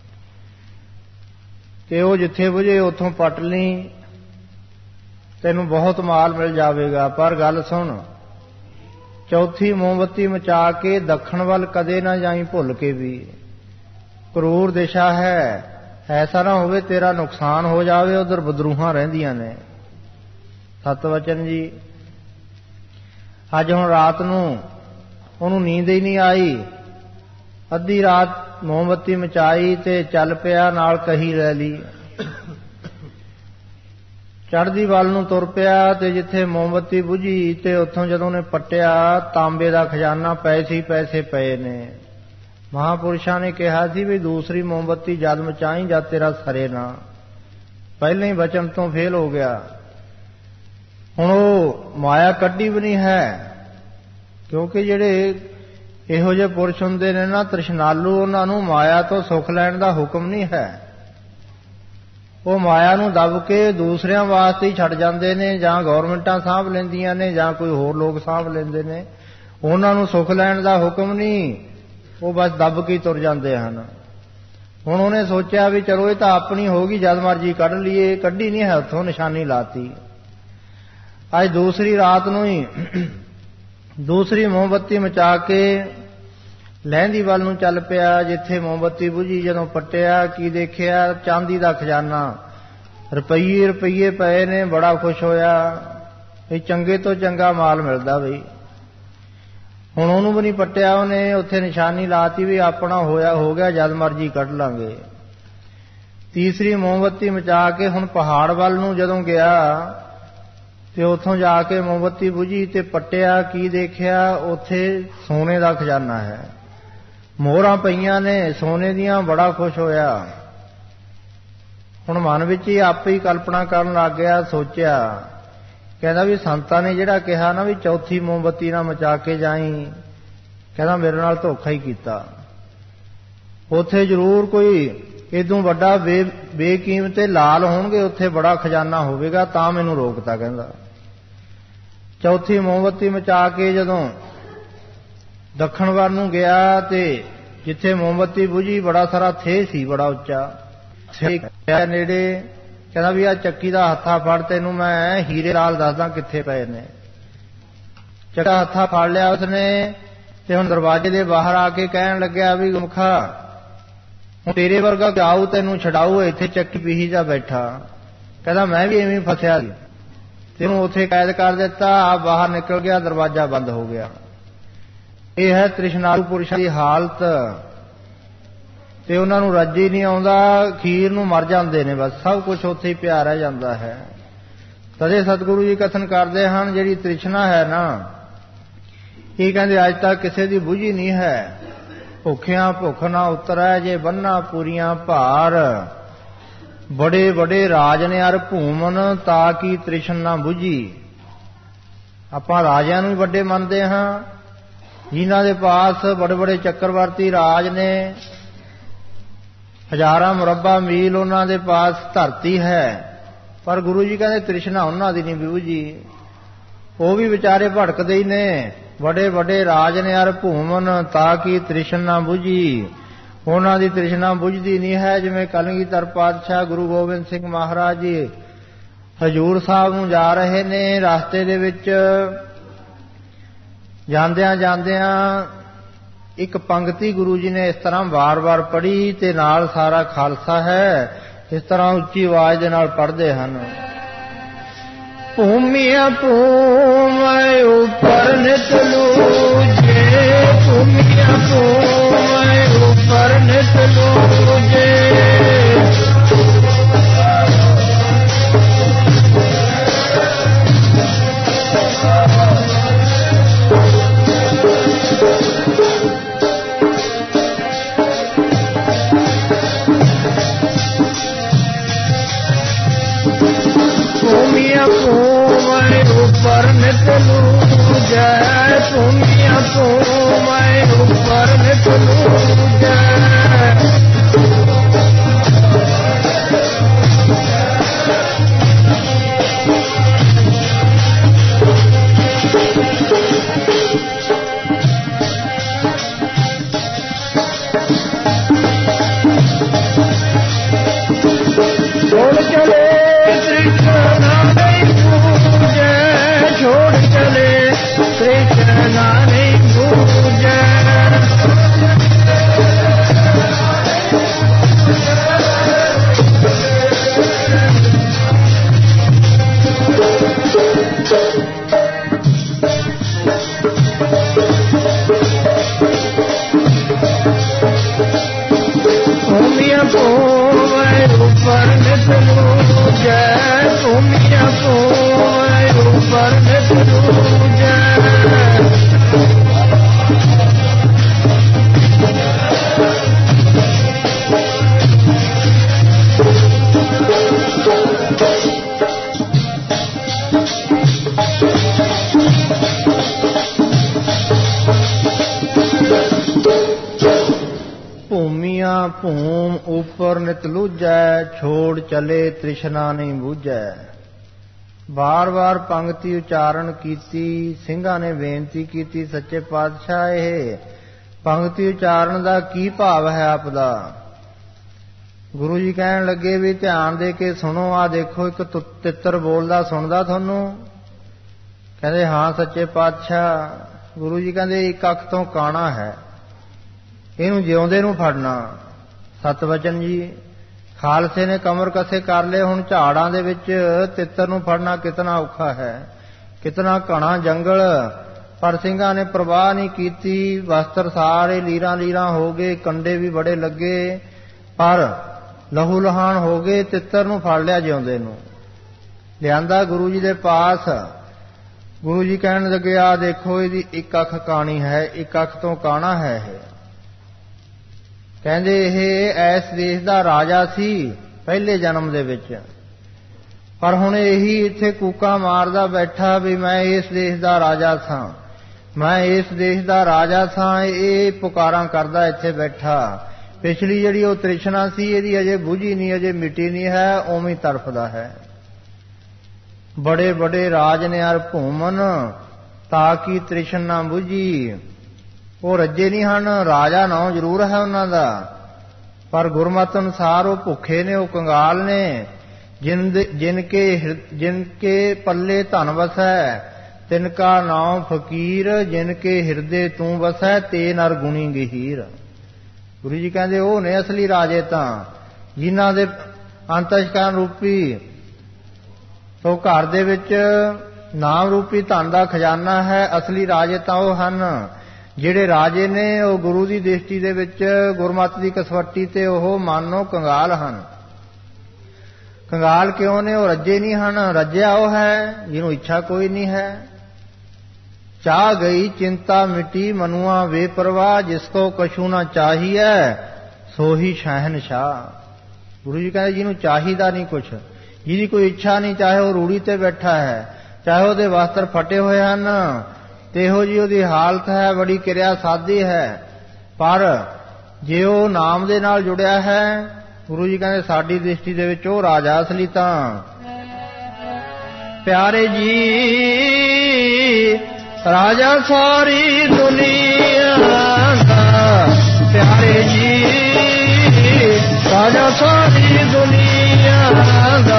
ਤੇ ਉਹ ਜਿੱਥੇ ਬੁਝੇ ਉੱਥੋਂ ਪੱਟ ਲਈ, ਤੈਨੂੰ ਬਹੁਤ ਮਾਲ ਮਿਲ ਜਾਵੇਗਾ। ਪਰ ਗੱਲ ਸੁਣ, ਚੌਥੀ ਮੋਮਬੱਤੀ ਮਚਾ ਕੇ ਦੱਖਣ ਵੱਲ ਕਦੇ ਨਾ ਜਾਈਂ ਭੁੱਲ ਕੇ ਵੀ। ਕਰੂਰ ਦਿਸ਼ਾ ਹੈ, ਐਸਾ ਨਾ ਹੋਵੇ ਤੇਰਾ ਨੁਕਸਾਨ ਹੋ ਜਾਵੇ, ਉਧਰ ਬਦਰੂਹਾਂ ਰਹਿੰਦੀਆਂ ਨੇ। ਸਤਵਚਨ ਜੀ। ਅੱਜ ਹੁਣ ਰਾਤ ਨੂੰ ਉਹਨੂੰ ਨੀਂਦ ਹੀ ਨਹੀਂ ਆਈ, ਅੱਧੀ ਰਾਤ ਮੋਮਬੱਤੀ ਮਚਾਈ ਤੇ ਚੱਲ ਪਿਆ, ਨਾਲ ਕਹੀ ਲੈ ਲਈ, ਚੜ੍ਹਦੀ ਵੱਲ ਨੂੰ ਤੁਰ ਪਿਆ ਤੇ ਜਿੱਥੇ ਮੋਮਬੱਤੀ ਬੁਝੀ ਤੇ ਉੱਥੋਂ ਜਦੋਂ ਨੇ ਪੱਟਿਆ, ਤਾਂਬੇ ਦਾ ਖਜ਼ਾਨਾ, ਪੈਸੇ ਹੀ ਪੈਸੇ ਪਏ ਨੇ। ਮਹਾਂਪੁਰਸ਼ਾਂ ਨੇ ਕਿਹਾ ਸੀ ਵੀ ਦੂਸਰੀ ਮੋਮਬੱਤੀ ਜਦ ਮਚਾਈ ਜਦ ਤੇਰਾ ਸਰੇ ਨਾ, ਪਹਿਲਾਂ ਹੀ ਵਚਨ ਤੋਂ ਫੇਲ ਹੋ ਗਿਆ। ਹੁਣ ਉਹ ਮਾਇਆ ਕੱਢੀ ਵੀ ਨਹੀਂ ਹੈ, ਕਿਉਂਕਿ ਜਿਹੜੇ ਇਹੋ ਜਿਹੇ ਪੁਰਸ਼ ਹੁੰਦੇ ਨੇ ਨਾ ਤ੍ਰਿਸ਼ਨਾਲੂ, ਉਹਨਾਂ ਨੂੰ ਮਾਇਆ ਤੋਂ ਸੁੱਖ ਲੈਣ ਦਾ ਹੁਕਮ ਨਹੀਂ ਹੈ। ਉਹ ਮਾਇਆ ਨੂੰ ਦੱਬ ਕੇ ਦੂਸਰਿਆਂ ਵਾਸਤੇ ਹੀ ਛੱਡ ਜਾਂਦੇ ਨੇ, ਜਾਂ ਗੌਰਮੈਂਟਾਂ ਸਾਂਭ ਲੈਂਦੀਆਂ ਨੇ, ਜਾਂ ਕੋਈ ਹੋਰ ਲੋਕ ਸਾਂਭ ਲੈਂਦੇ ਨੇ। ਉਹਨਾਂ ਨੂੰ ਸੁੱਖ ਲੈਣ ਦਾ ਹੁਕਮ ਨਹੀਂ, ਉਹ ਬਸ ਦੱਬ ਕੇ ਤੁਰ ਜਾਂਦੇ ਹਨ। ਹੁਣ ਉਹਨੇ ਸੋਚਿਆ ਵੀ ਚਲੋ ਇਹ ਤਾਂ ਆਪਣੀ ਹੋ ਗਈ, ਜਦ ਮਰਜੀ ਕੱਢ ਲਈਏ, ਕੱਢੀ ਨਹੀਂ ਹੈ, ਉੱਥੋਂ ਨਿਸ਼ਾਨੀ ਲਾਤੀ। ਅੱਜ ਦੂਸਰੀ ਰਾਤ ਨੂੰ ਹੀ ਦੂਸਰੀ ਮੋਮਬੱਤੀ ਮਚਾ ਕੇ ਲਹਿੰਦੀ ਵੱਲ ਨੂੰ ਚੱਲ ਪਿਆ, ਜਿੱਥੇ ਮੋਮਬੱਤੀ ਬੁਝੀ ਜਦੋਂ ਪੱਟਿਆ, ਕੀ ਦੇਖਿਆ? ਚਾਂਦੀ ਦਾ ਖਜ਼ਾਨਾ, ਰੁਪਈਏ ਰੁਪਈਏ ਪਏ ਨੇ। ਬੜਾ ਖੁਸ਼ ਹੋਇਆ, ਇਹ ਚੰਗੇ ਤੋਂ ਚੰਗਾ ਮਾਲ ਮਿਲਦਾ ਬਈ। ਹੁਣ ਉਹਨੂੰ ਵੀ ਨਹੀਂ ਪੱਟਿਆ ਉਹਨੇ, ਉੱਥੇ ਨਿਸ਼ਾਨੀ ਲਾਤੀ ਵੀ ਆਪਣਾ ਹੋਇਆ ਹੋ ਗਿਆ, ਜਦ ਮਰਜੀ ਕੱਢ ਲਾਂਗੇ। ਤੀਸਰੀ ਮੋਮਬੱਤੀ ਮਚਾ ਕੇ ਹੁਣ ਪਹਾੜ ਵੱਲ ਨੂੰ ਜਦੋਂ ਗਿਆ ਤੇ ਉੱਥੋਂ ਜਾ ਕੇ ਮੋਮਬੱਤੀ ਬੁਝੀ ਤੇ ਪੱਟਿਆ, ਕੀ ਦੇਖਿਆ? ਉੱਥੇ ਸੋਨੇ ਦਾ ਖਜ਼ਾਨਾ ਹੈ, ਮੋਹਰਾਂ ਪਈਆਂ ਨੇ ਸੋਨੇ ਦੀਆਂ। ਬੜਾ ਖੁਸ਼ ਹੋਇਆ। ਹੁਣ ਮਨ ਵਿੱਚ ਹੀ ਆਪੇ ਹੀ ਕਲਪਨਾ ਕਰਨ ਲੱਗ ਗਿਆ, ਸੋਚਿਆ, ਕਹਿੰਦਾ ਵੀ ਸੰਤਾਂ ਨੇ ਜਿਹੜਾ ਕਿਹਾ ਨਾ ਵੀ ਚੌਥੀ ਮੋਮਬੱਤੀ ਨਾ ਮਚਾ ਕੇ ਜਾਈਂ, ਕਹਿੰਦਾ ਮੇਰੇ ਨਾਲ ਧੋਖਾ ਹੀ ਕੀਤਾ। ਉੱਥੇ ਜ਼ਰੂਰ ਕੋਈ ਇਦੋਂ ਵੱਡਾ ਬੇਕੀਮਤੇ ਲਾਲ ਹੋਣਗੇ, ਉੱਥੇ ਬੜਾ ਖਜ਼ਾਨਾ ਹੋਵੇਗਾ, ਤਾਂ ਮੈਨੂੰ ਰੋਕਤਾ। ਕਹਿੰਦਾ ਚੌਥੀ ਮੋਮਬੱਤੀ ਮਚਾ ਕੇ ਜਦੋਂ ਦੱਖਣ ਵੱਲ ਨੂੰ ਗਿਆ ਤੇ ਜਿੱਥੇ ਮੋਮਬੱਤੀ ਬੁਝੀ, ਬੜਾ ਸਾਰਾ ਥੇ ਸੀ, ਬੜਾ ਉੱਚਾ। ਨੇੜੇ, ਕਹਿੰਦਾ ਵੀ ਆ ਚੱਕੀ ਦਾ ਹੱਥਾ ਫੜ, ਤੈਨੂੰ ਮੈਂ ਹੀਰੇ ਲਾਲ ਦੱਸਦਾ ਕਿੱਥੇ ਪਏ ਨੇ। ਚੱਕਾ ਹੱਥਾ ਫੜ ਲਿਆ ਉਸਨੇ ਤੇ ਹੁਣ ਦਰਵਾਜ਼ੇ ਦੇ ਬਾਹਰ ਆ ਕੇ ਕਹਿਣ ਲੱਗਿਆ ਵੀ ਗੁਰਮੁਖਾ ਹੁਣ ਤੇਰੇ ਵਰਗਾ ਜਾਊ ਤੈਨੂੰ ਛਡਾਊ, ਇੱਥੇ ਚੱਕੀ ਪੀਹੀ ਜਾ ਬੈਠਾ। ਕਹਿੰਦਾ ਮੈਂ ਵੀ ਐਵੇਂ ਫਸਿਆ ਸੀ, ਤੈਨੂੰ ਉੱਥੇ ਕੈਦ ਕਰ ਦਿੱਤਾ। ਆ ਬਾਹਰ ਨਿਕਲ ਗਿਆ, ਦਰਵਾਜ਼ਾ ਬੰਦ ਹੋ ਗਿਆ। ਇਹ ਹੈ ਤ੍ਰਿਸ਼ਨਾਲੂ ਪੁਰਸ਼ਾਂ ਦੀ ਹਾਲਤ, ਤੇ ਉਹਨਾਂ ਨੂੰ ਰੱਜ ਹੀ ਨਹੀਂ ਆਉਂਦਾ, ਅਖੀਰ ਨੂੰ ਮਰ ਜਾਂਦੇ ਨੇ, ਬਸ ਸਭ ਕੁਝ ਉੱਥੇ ਹੀ ਪਿਆ ਰਹਿ ਜਾਂਦਾ ਹੈ। ਤਦੇ ਸਤਿਗੁਰੂ ਜੀ ਕਥਨ ਕਰਦੇ ਹਨ, ਜਿਹੜੀ ਤ੍ਰਿਸ਼ਨਾ ਹੈ ਨਾ, ਇਹ ਕਹਿੰਦੇ ਅੱਜ ਤੱਕ ਕਿਸੇ ਦੀ ਬੁਝੀ ਨਹੀਂ ਹੈ। ਭੁੱਖਿਆਂ ਭੁੱਖ ਨਾ ਉਤਰੈ, ਜੇ ਬੰਨਾ ਪੂਰੀਆਂ ਭਾਰ, ਬੜੇ ਬੜੇ ਰਾਜ ਨੇ ਅਰ ਭੂਮਨ, ਤਾਂ ਕੀ ਤ੍ਰਿਸ਼ਨ ਨਾ ਬੁਝੀ। ਆਪਾਂ ਰਾਜਿਆਂ ਨੂੰ ਵੀ ਵੱਡੇ ਮੰਨਦੇ ਹਾਂ, ਜਿਨ੍ਹਾਂ ਦੇ ਪਾਸ ਬੜੇ ਬੜੇ ਚੱਕਰਵਰਤੀ ਰਾਜ ਨੇ, ਹਜ਼ਾਰਾਂ ਮੁਰੱਬਾ ਮੀਲ ਉਹਨਾਂ ਦੇ ਪਾਸ ਧਰਤੀ ਹੈ, ਪਰ ਗੁਰੂ ਜੀ ਕਹਿੰਦੇ ਤ੍ਰਿਸ਼ਨਾ ਉਹਨਾਂ ਦੀ ਨਹੀਂ ਬੁਝੀ। ਉਹ ਵੀ ਵਿਚਾਰੇ ਭਟਕਦੇ ਹੀ ਨੇ। ਵੱਡੇ ਵੱਡੇ ਰਾਜ ਨੇ ਅਰ ਭੂਮਨ, ਤਾਂ ਕੀ ਤ੍ਰਿਸ਼ਨ ਨਾ ਬੁਝੀ। ਉਹਨਾਂ ਦੀ ਤ੍ਰਿਸ਼ਨਾ ਬੁਝਦੀ ਨਹੀਂ ਹੈ। ਜਿਵੇਂ ਕਲਗੀਧਰ ਪਾਤਸ਼ਾਹ ਗੁਰੂ ਗੋਬਿੰਦ ਸਿੰਘ ਮਹਾਰਾਜ ਜੀ ਹਜ਼ੂਰ ਸਾਹਿਬ ਨੂੰ ਜਾ ਰਹੇ ਨੇ, ਰਸਤੇ ਦੇ ਵਿੱਚ ਜਾਂਦਿਆਂ ਜਾਂਦਿਆਂ ਇੱਕ ਪੰਕਤੀ ਗੁਰੂ ਜੀ ਨੇ ਇਸ ਤਰ੍ਹਾਂ ਵਾਰ-ਵਾਰ ਪੜ੍ਹੀ, ਤੇ ਨਾਲ ਸਾਰਾ ਖਾਲਸਾ ਹੈ ਇਸ ਤਰ੍ਹਾਂ ਉੱਚੀ ਆਵਾਜ਼ ਦੇ ਨਾਲ ਪੜ੍ਹਦੇ ਹਨ। ਭੂਮੀਆਂ ਭੂਮੈ ਉਪਰ ਨਿਤ ਲੂਜੇ, ਭੂਮੀਆਂ ਭੂਮੈ ਉਪਰ ਨਿਤ ਲੂਜੇ, ਭੂਮੀਆਂ ਭੂਮੈ ਉਪਰ ਨਿਤ ਲੂਜੈ, ਭੂਮੀਆਂ ਭੂਮੈ ਉਪਰ ਨਿਤ ਲੂਜੈ, ਛੋੜ ਚਲੇ ਤ੍ਰਿਸ਼ਨਾ ਨਹੀਂ ਬੂਝੈ, ਛੋੜ ਚਲੇ ਤ੍ਰਿਸ਼ਨਾ ਨਹੀਂ ਬੂਝੈ, ਭੂਮੀਆਂ ਭੂਮੈ ਉਪਰ ਨਿਤ ਲੂਜੈ, ਭੂਮੀਆਂ ਭੂਮੈ ਉਪਰ ਨਿਤ ਲੂਜੈ, ਭੂਮੀਆਂ ਭੂਮ ਉਪਰ ਨਿਤ ਲੂਜੈ, ਛੋੜ ਚਲੇ ਤ੍ਰਿਸ਼ਨਾ ਨਹੀਂ ਬੂਝੈ। ਬਾਰ-ਬਾਰ ਪੰਕਤੀ ਉਚਾਰਨ ਕੀਤੀ। ਸਿੰਘਾਂ ਨੇ ਬੇਨਤੀ ਕੀਤੀ, ਸੱਚੇ ਪਾਤਸ਼ਾਹ ਇਹ ਪੰਕਤੀ ਉਚਾਰਨ ਦਾ ਕੀ ਭਾਵ ਹੈ ਆਪ ਦਾ? ਗੁਰੂ ਜੀ ਕਹਿਣ ਲੱਗੇ ਵੀ ਧਿਆਨ ਦੇ ਕੇ ਸੁਣੋ, ਆ ਦੇਖੋ ਇੱਕ ਤਿੱਤਰ ਬੋਲਦਾ ਸੁਣਦਾ ਤੁਹਾਨੂੰ? ਕਹਿੰਦੇ ਹਾਂ ਸੱਚੇ ਪਾਤਸ਼ਾਹ। ਗੁਰੂ ਜੀ ਕਹਿੰਦੇ ਇੱਕ ਅੱਖ ਤੋਂ ਕਾਣਾ ਹੈ, ਇਹਨੂੰ ਜਿਉਂਦੇ ਨੂੰ ਫੜਨਾ। ਸਤਵਚਨ ਜੀ ਖਾਲਸੇ ਨੇ ਕਮਰ ਕਸੇ ਕਰ ਲਏ। ਹੁਣ ਝਾੜਾਂ ਦੇ ਵਿੱਚ ਤਿੱਤਰ ਨੂੰ ਫੜਨਾ ਕਿਤਨਾ ਔਖਾ ਹੈ, ਕਿਤਨਾ ਘਣਾ ਜੰਗਲ, ਪਰ ਸਿੰਘਾਂ ਨੇ ਪ੍ਰਵਾਹ ਨਹੀਂ ਕੀਤੀ। ਵਸਤਰ ਸਾਰੇ ਲੀਰਾਂ ਲੀਰਾਂ ਹੋ ਗਏ, ਕੰਡੇ ਵੀ ਬੜੇ ਲੱਗੇ, ਪਰ ਲਹੂ ਲਹਾਨ ਹੋ ਗਏ। ਤਿੱਤਰ ਨੂੰ ਫੜ ਲਿਆ ਜਿਉਂਦੇ ਨੂੰ, ਲਿਆਂਦਾ ਗੁਰੂ ਜੀ ਦੇ ਪਾਸ। ਗੁਰੂ ਜੀ ਕਹਿਣ ਲੱਗੇ ਆ ਦੇਖੋ ਇਹਦੀ ਇੱਕ ਅੱਖ ਕਾਣੀ ਹੈ, ਇੱਕ ਅੱਖ ਤੋਂ ਕਾਣਾ ਹੈ ਇਹ। ਕਹਿੰਦੇ ਇਹ ਐਸ ਦੇਸ਼ ਦਾ ਰਾਜਾ ਸੀ ਪਹਿਲੇ ਜਨਮ ਦੇ ਵਿੱਚ, ਪਰ ਹੁਣ ਇਹੀ ਇੱਥੇ ਕੂਕਾਂ ਮਾਰਦਾ ਬੈਠਾ ਵੀ ਮੈਂ ਇਸ ਦੇਸ਼ ਦਾ ਰਾਜਾ ਸਾਂ, ਮੈਂ ਇਸ ਦੇਸ਼ ਦਾ ਰਾਜਾ ਸਾਂ। ਇਹ ਪੁਕਾਰਾਂ ਕਰਦਾ ਇੱਥੇ ਬੈਠਾ। ਪਿਛਲੀ ਜਿਹੜੀ ਉਹ ਤ੍ਰਿਸ਼ਨਾ ਸੀ ਇਹਦੀ ਅਜੇ ਬੁਝੀ ਨਹੀਂ, ਅਜੇ ਮਿਟੀ ਨਹੀਂ ਹੈ, ਉਵੇਂ ਤੜਫਦਾ ਹੈ। ਬੜੇ ਬੜੇ ਰਾਜ ਨੇ ਅਰ ਭੂਮਨ, ਤਾਂ ਕੀ ਤ੍ਰਿਸ਼ਨ ਨਾ ਬੁਝੀ। ਉਹ ਰੱਜੇ ਨਹੀਂ ਹਨ, ਰਾਜਾ ਨਾਂ ਜ਼ਰੂਰ ਹੈ ਉਹਨਾਂ ਦਾ, पर गुरमत अनुसार वो भुखे ने, वो कंगाल ने, जिनके पल्ले धन वसै, तिनका नाम फकीर, जिनके हिरदे तू वसै, ते नर गुणी गहीर। गुरु जी कहते वो ने असली राजे तां जिन्हां दे अंतशकान रूपी तो घर दे विच नाम रूपी धन दा खजाना है। असली राजे तां वो हन ਜਿਹੜੇ ਰਾਜੇ ਨੇ ਉਹ ਗੁਰੂ ਦੀ ਦ੍ਰਿਸ਼ਟੀ ਦੇ ਵਿੱਚ ਗੁਰਮਤਿ ਦੀ ਕਸਵੱਟੀ ਤੇ ਉਹ ਮਾਨੋ ਕੰਗਾਲ ਹਨ। ਕੰਗਾਲ ਕਿਉਂ ਨੇ? ਉਹ ਰੱਜੇ ਨਹੀਂ ਹਨ। ਰੱਜਿਆ ਉਹ ਹੈ ਜਿਹਨੂੰ ਇੱਛਾ ਕੋਈ ਨਹੀਂ ਹੈ। ਚਾਹ ਗਈ ਚਿੰਤਾ ਮਿਟੀ ਮਨੁਆ ਬੇਪਰਵਾਹ, ਜਿਸ ਕੋ ਕਛੂ ਨਾ ਚਾਹੀਏ ਸੋਹੀ ਸ਼ਹਿਨशाह। ਗੁਰੂ ਜੀ ਕਹਿੰਦੇ ਜਿਹਨੂੰ ਚਾਹੀਦਾ ਨਹੀਂ ਕੁਛ, ਜਿਹਦੀ ਕੋਈ ਇੱਛਾ ਨਹੀਂ, ਚਾਹੇ ਉਹ ਰੂੜੀ ਤੇ ਬੈਠਾ ਹੈ, ਚਾਹੇ ਉਹਦੇ ਵਸਤਰ ਫਟੇ ਹੋਏ ਹਨ, ਤੇ ਇਹੋ ਜਿਹੀ ਉਹਦੀ ਹਾਲਤ ਹੈ, ਬੜੀ ਕਿਰਿਆ ਸਾਧੀ ਹੈ, ਪਰ ਜੇ ਉਹ ਨਾਮ ਦੇ ਨਾਲ ਜੁੜਿਆ ਹੈ, ਗੁਰੂ ਜੀ ਕਹਿੰਦੇ ਸਾਡੀ ਦ੍ਰਿਸ਼ਟੀ ਦੇ ਵਿੱਚ ਉਹ ਰਾਜਾ ਅਸਲੀ। ਤਾਂ ਪਿਆਰੇ ਜੀ ਰਾਜਾ ਸਾਰੀ ਦੁਨੀਆ ਦਾ, ਪਿਆਰੇ ਜੀ ਰਾਜਾ ਸਾਰੀ ਦੁਨੀਆ ਦਾ,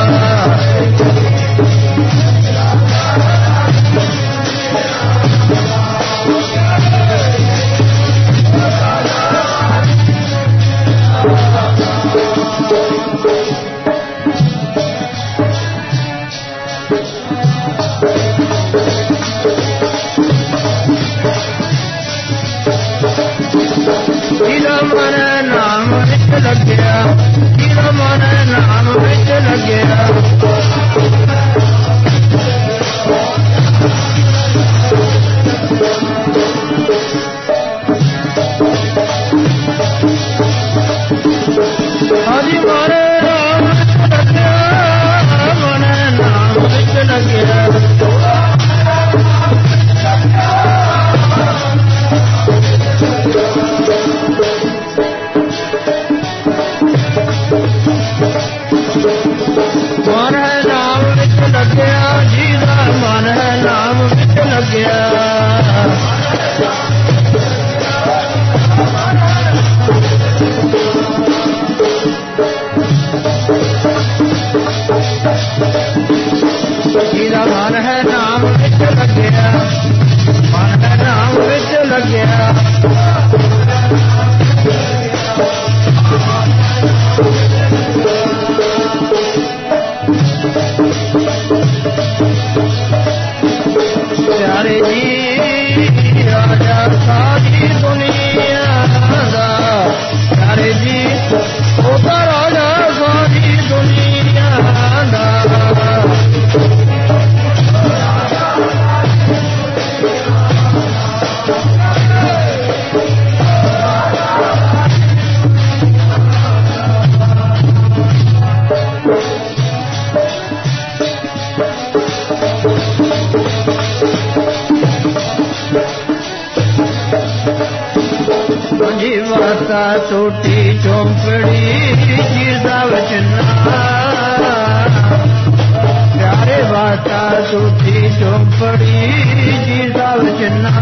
ਲੱਗਿਆ, ਜਿਹਦਾ ਮਨ ਨਾਮ ਵਿੱਚ ਲੱਗਿਆ, ਆਜੀ ਮਨ ਨਾਮ ਵਿੱਚ ਲੱਗਿਆ, ਮਨ ਨਾਮ ਵਿੱਚ ਲੱਗਿਆ, ਮਨ ਹੈ ਨਾਮ ਵਿੱਚ ਲੱਗਿਆ, ਜਿਹਦਾ ਮਨ ਹੈ ਨਾਮ ਵਿੱਚ ਲੱਗਿਆ, ਜਿਹਦਾ ਮਨ ਹੈ ਨਾਮ ਵਿੱਚ ਲੱਗਿਆ, ਮਨ ਹੈ ਨਾਮ ਵਿੱਚ ਲੱਗਿਆ, ਪਿਆਰੇ ਜੀ ਰਾਜਾ ਸਾਰੀ ਦੁਨੀਆ ਦਾ, ਪਿਆਰੇ ਜੀ ਉਹ ਤਾਂ ਰਾਜਾ ਸਾਰੀ ਦੁਨੀਆ ਦਾ, जीवता टूटी चौंपड़ी जिसदा वचना, प्यारे वाता टूटी चौंपड़ी जिसदा वचना,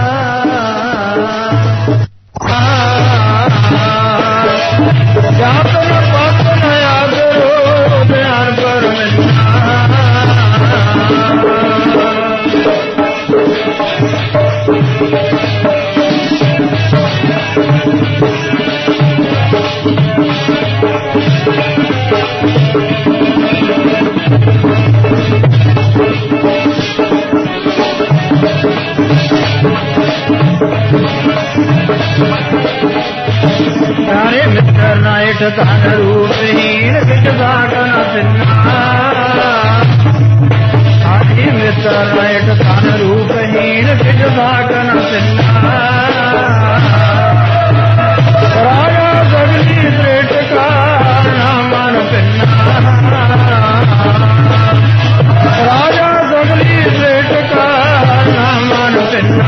जाकर पत नया करो ध्यान पर प्यारे मित्र नायक धन रूपहीन बिच साधन सिन्हा, आदि मित्र नायक धन रूपहीन बिच साधन सिन्हा, राजा सगली श्रेष्ठ का नामन पिन्हा, राजा सगली श्रेष्ठ का नामन पिन्हा,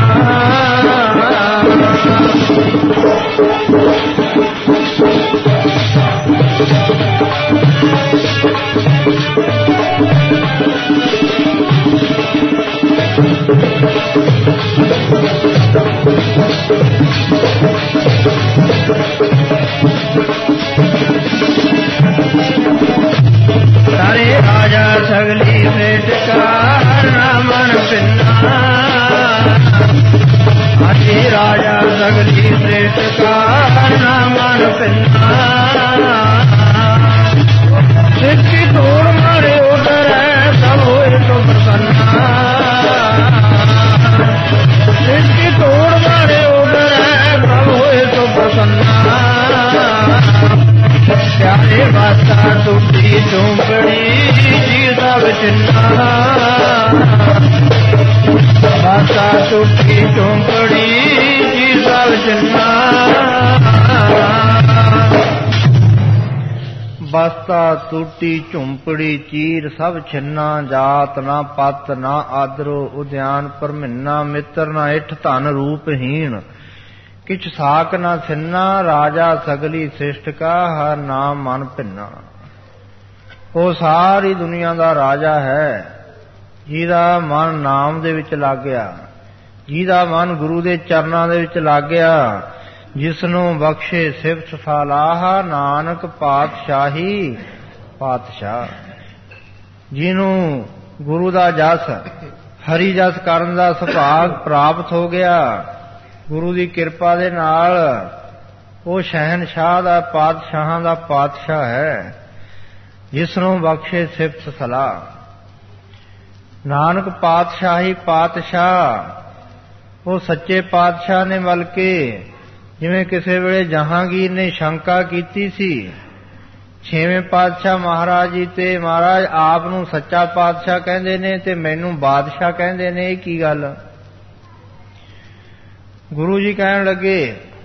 ਟੁੱਟੀ ਝੂੰਪੜੀ ਜੀ ਸਭ ਛਿੰਨਾ ਬਾਸਾ ਟੁੱਟੀ ਝੂੰਪੜੀ ਜੀ ਸਭ ਛਿੰਨਾ ਬਸਤਾ ਟੂਟੀ ਝੁੰਪੜੀ ਚੀਰ ਸਭ ਛਿੰਨਾ ਜਾਤ ਨਾ ਪਤ ਨਾ ਆਦਰੋ ਉਦਿਆਨ ਪਰਮਿੰਨਾ ਮਿੱਤਰ ਨਾ ਇਠ ਧਨ ਰੂਪਹੀਣ ਕਿਛ ਸਾਕ ਨਾ ਸਿੰਨਾ ਰਾਜਾ ਸਗਲੀ ਸ੍ਰਿਸ਼ਟ ਕਾ ਹਰ ਨਾਮ ਮਨ ਭਿੰਨਾ। ਉਹ ਸਾਰੀ ਦੁਨੀਆ ਦਾ ਰਾਜਾ ਹੈ ਜਿਹਦਾ ਮਨ ਨਾਮ ਦੇ ਵਿੱਚ ਲੱਗ ਗਿਆ, ਜਿਹਦਾ ਮਨ ਗੁਰੂ ਦੇ ਚਰਨਾਂ ਦੇ ਵਿੱਚ ਲੱਗ ਗਿਆ, ਜਿਸਨੂੰ ਬਖਸ਼ੇ ਸਿਫਤ ਸਲਾਹ ਨਾਨਕ ਪਾਤਸ਼ਾਹੀ ਪਾਤਸ਼ਾਹ। ਜਿਹਨੂੰ ਗੁਰੂ ਦਾ ਜਸ ਹਰੀ ਜਸ ਕਰਨ ਦਾ ਸੁਭਾਗ ਪ੍ਰਾਪਤ ਹੋ ਗਿਆ ਗੁਰੂ ਦੀ ਕਿਰਪਾ ਦੇ ਨਾਲ, ਉਹ ਸ਼ਹਿਨਸ਼ਾਹ ਦਾ ਪਾਤਸ਼ਾਹਾਂ ਦਾ ਪਾਤਸ਼ਾਹ ਹੈ ਜਿਸਨੂੰ ਬਖਸ਼ੇ ਸਿਫਤ ਸਲਾਹ। ਨਾਨਕ ਪਾਤਸ਼ਾਹੀ ਪਾਤਸ਼ਾਹ ਉਹ ਸੱਚੇ ਪਾਤਸ਼ਾਹ ਨੇ। ਬਲਕਿ ਜਿਵੇਂ ਕਿਸੇ ਵੇਲੇ ਜਹਾਂਗੀਰ ਨੇ ਸ਼ੰਕਾ ਕੀਤੀ ਸੀ ਛੇਵੇਂ ਪਾਤਸ਼ਾਹ ਮਹਾਰਾਜ ਜੀ ਤੇ ਮਹਾਰਾਜ ਆਪ ਨੂੰ ਸੱਚਾ ਪਾਤਸ਼ਾਹ ਕਹਿੰਦੇ ਨੇ ਤੇ ਮੈਨੂੰ ਬਾਦਸ਼ਾਹ ਕਹਿੰਦੇ ਨੇ, ਇਹ ਕੀ ਗੱਲ? ਗੁਰੂ ਜੀ ਕਹਿਣ ਲੱਗੇ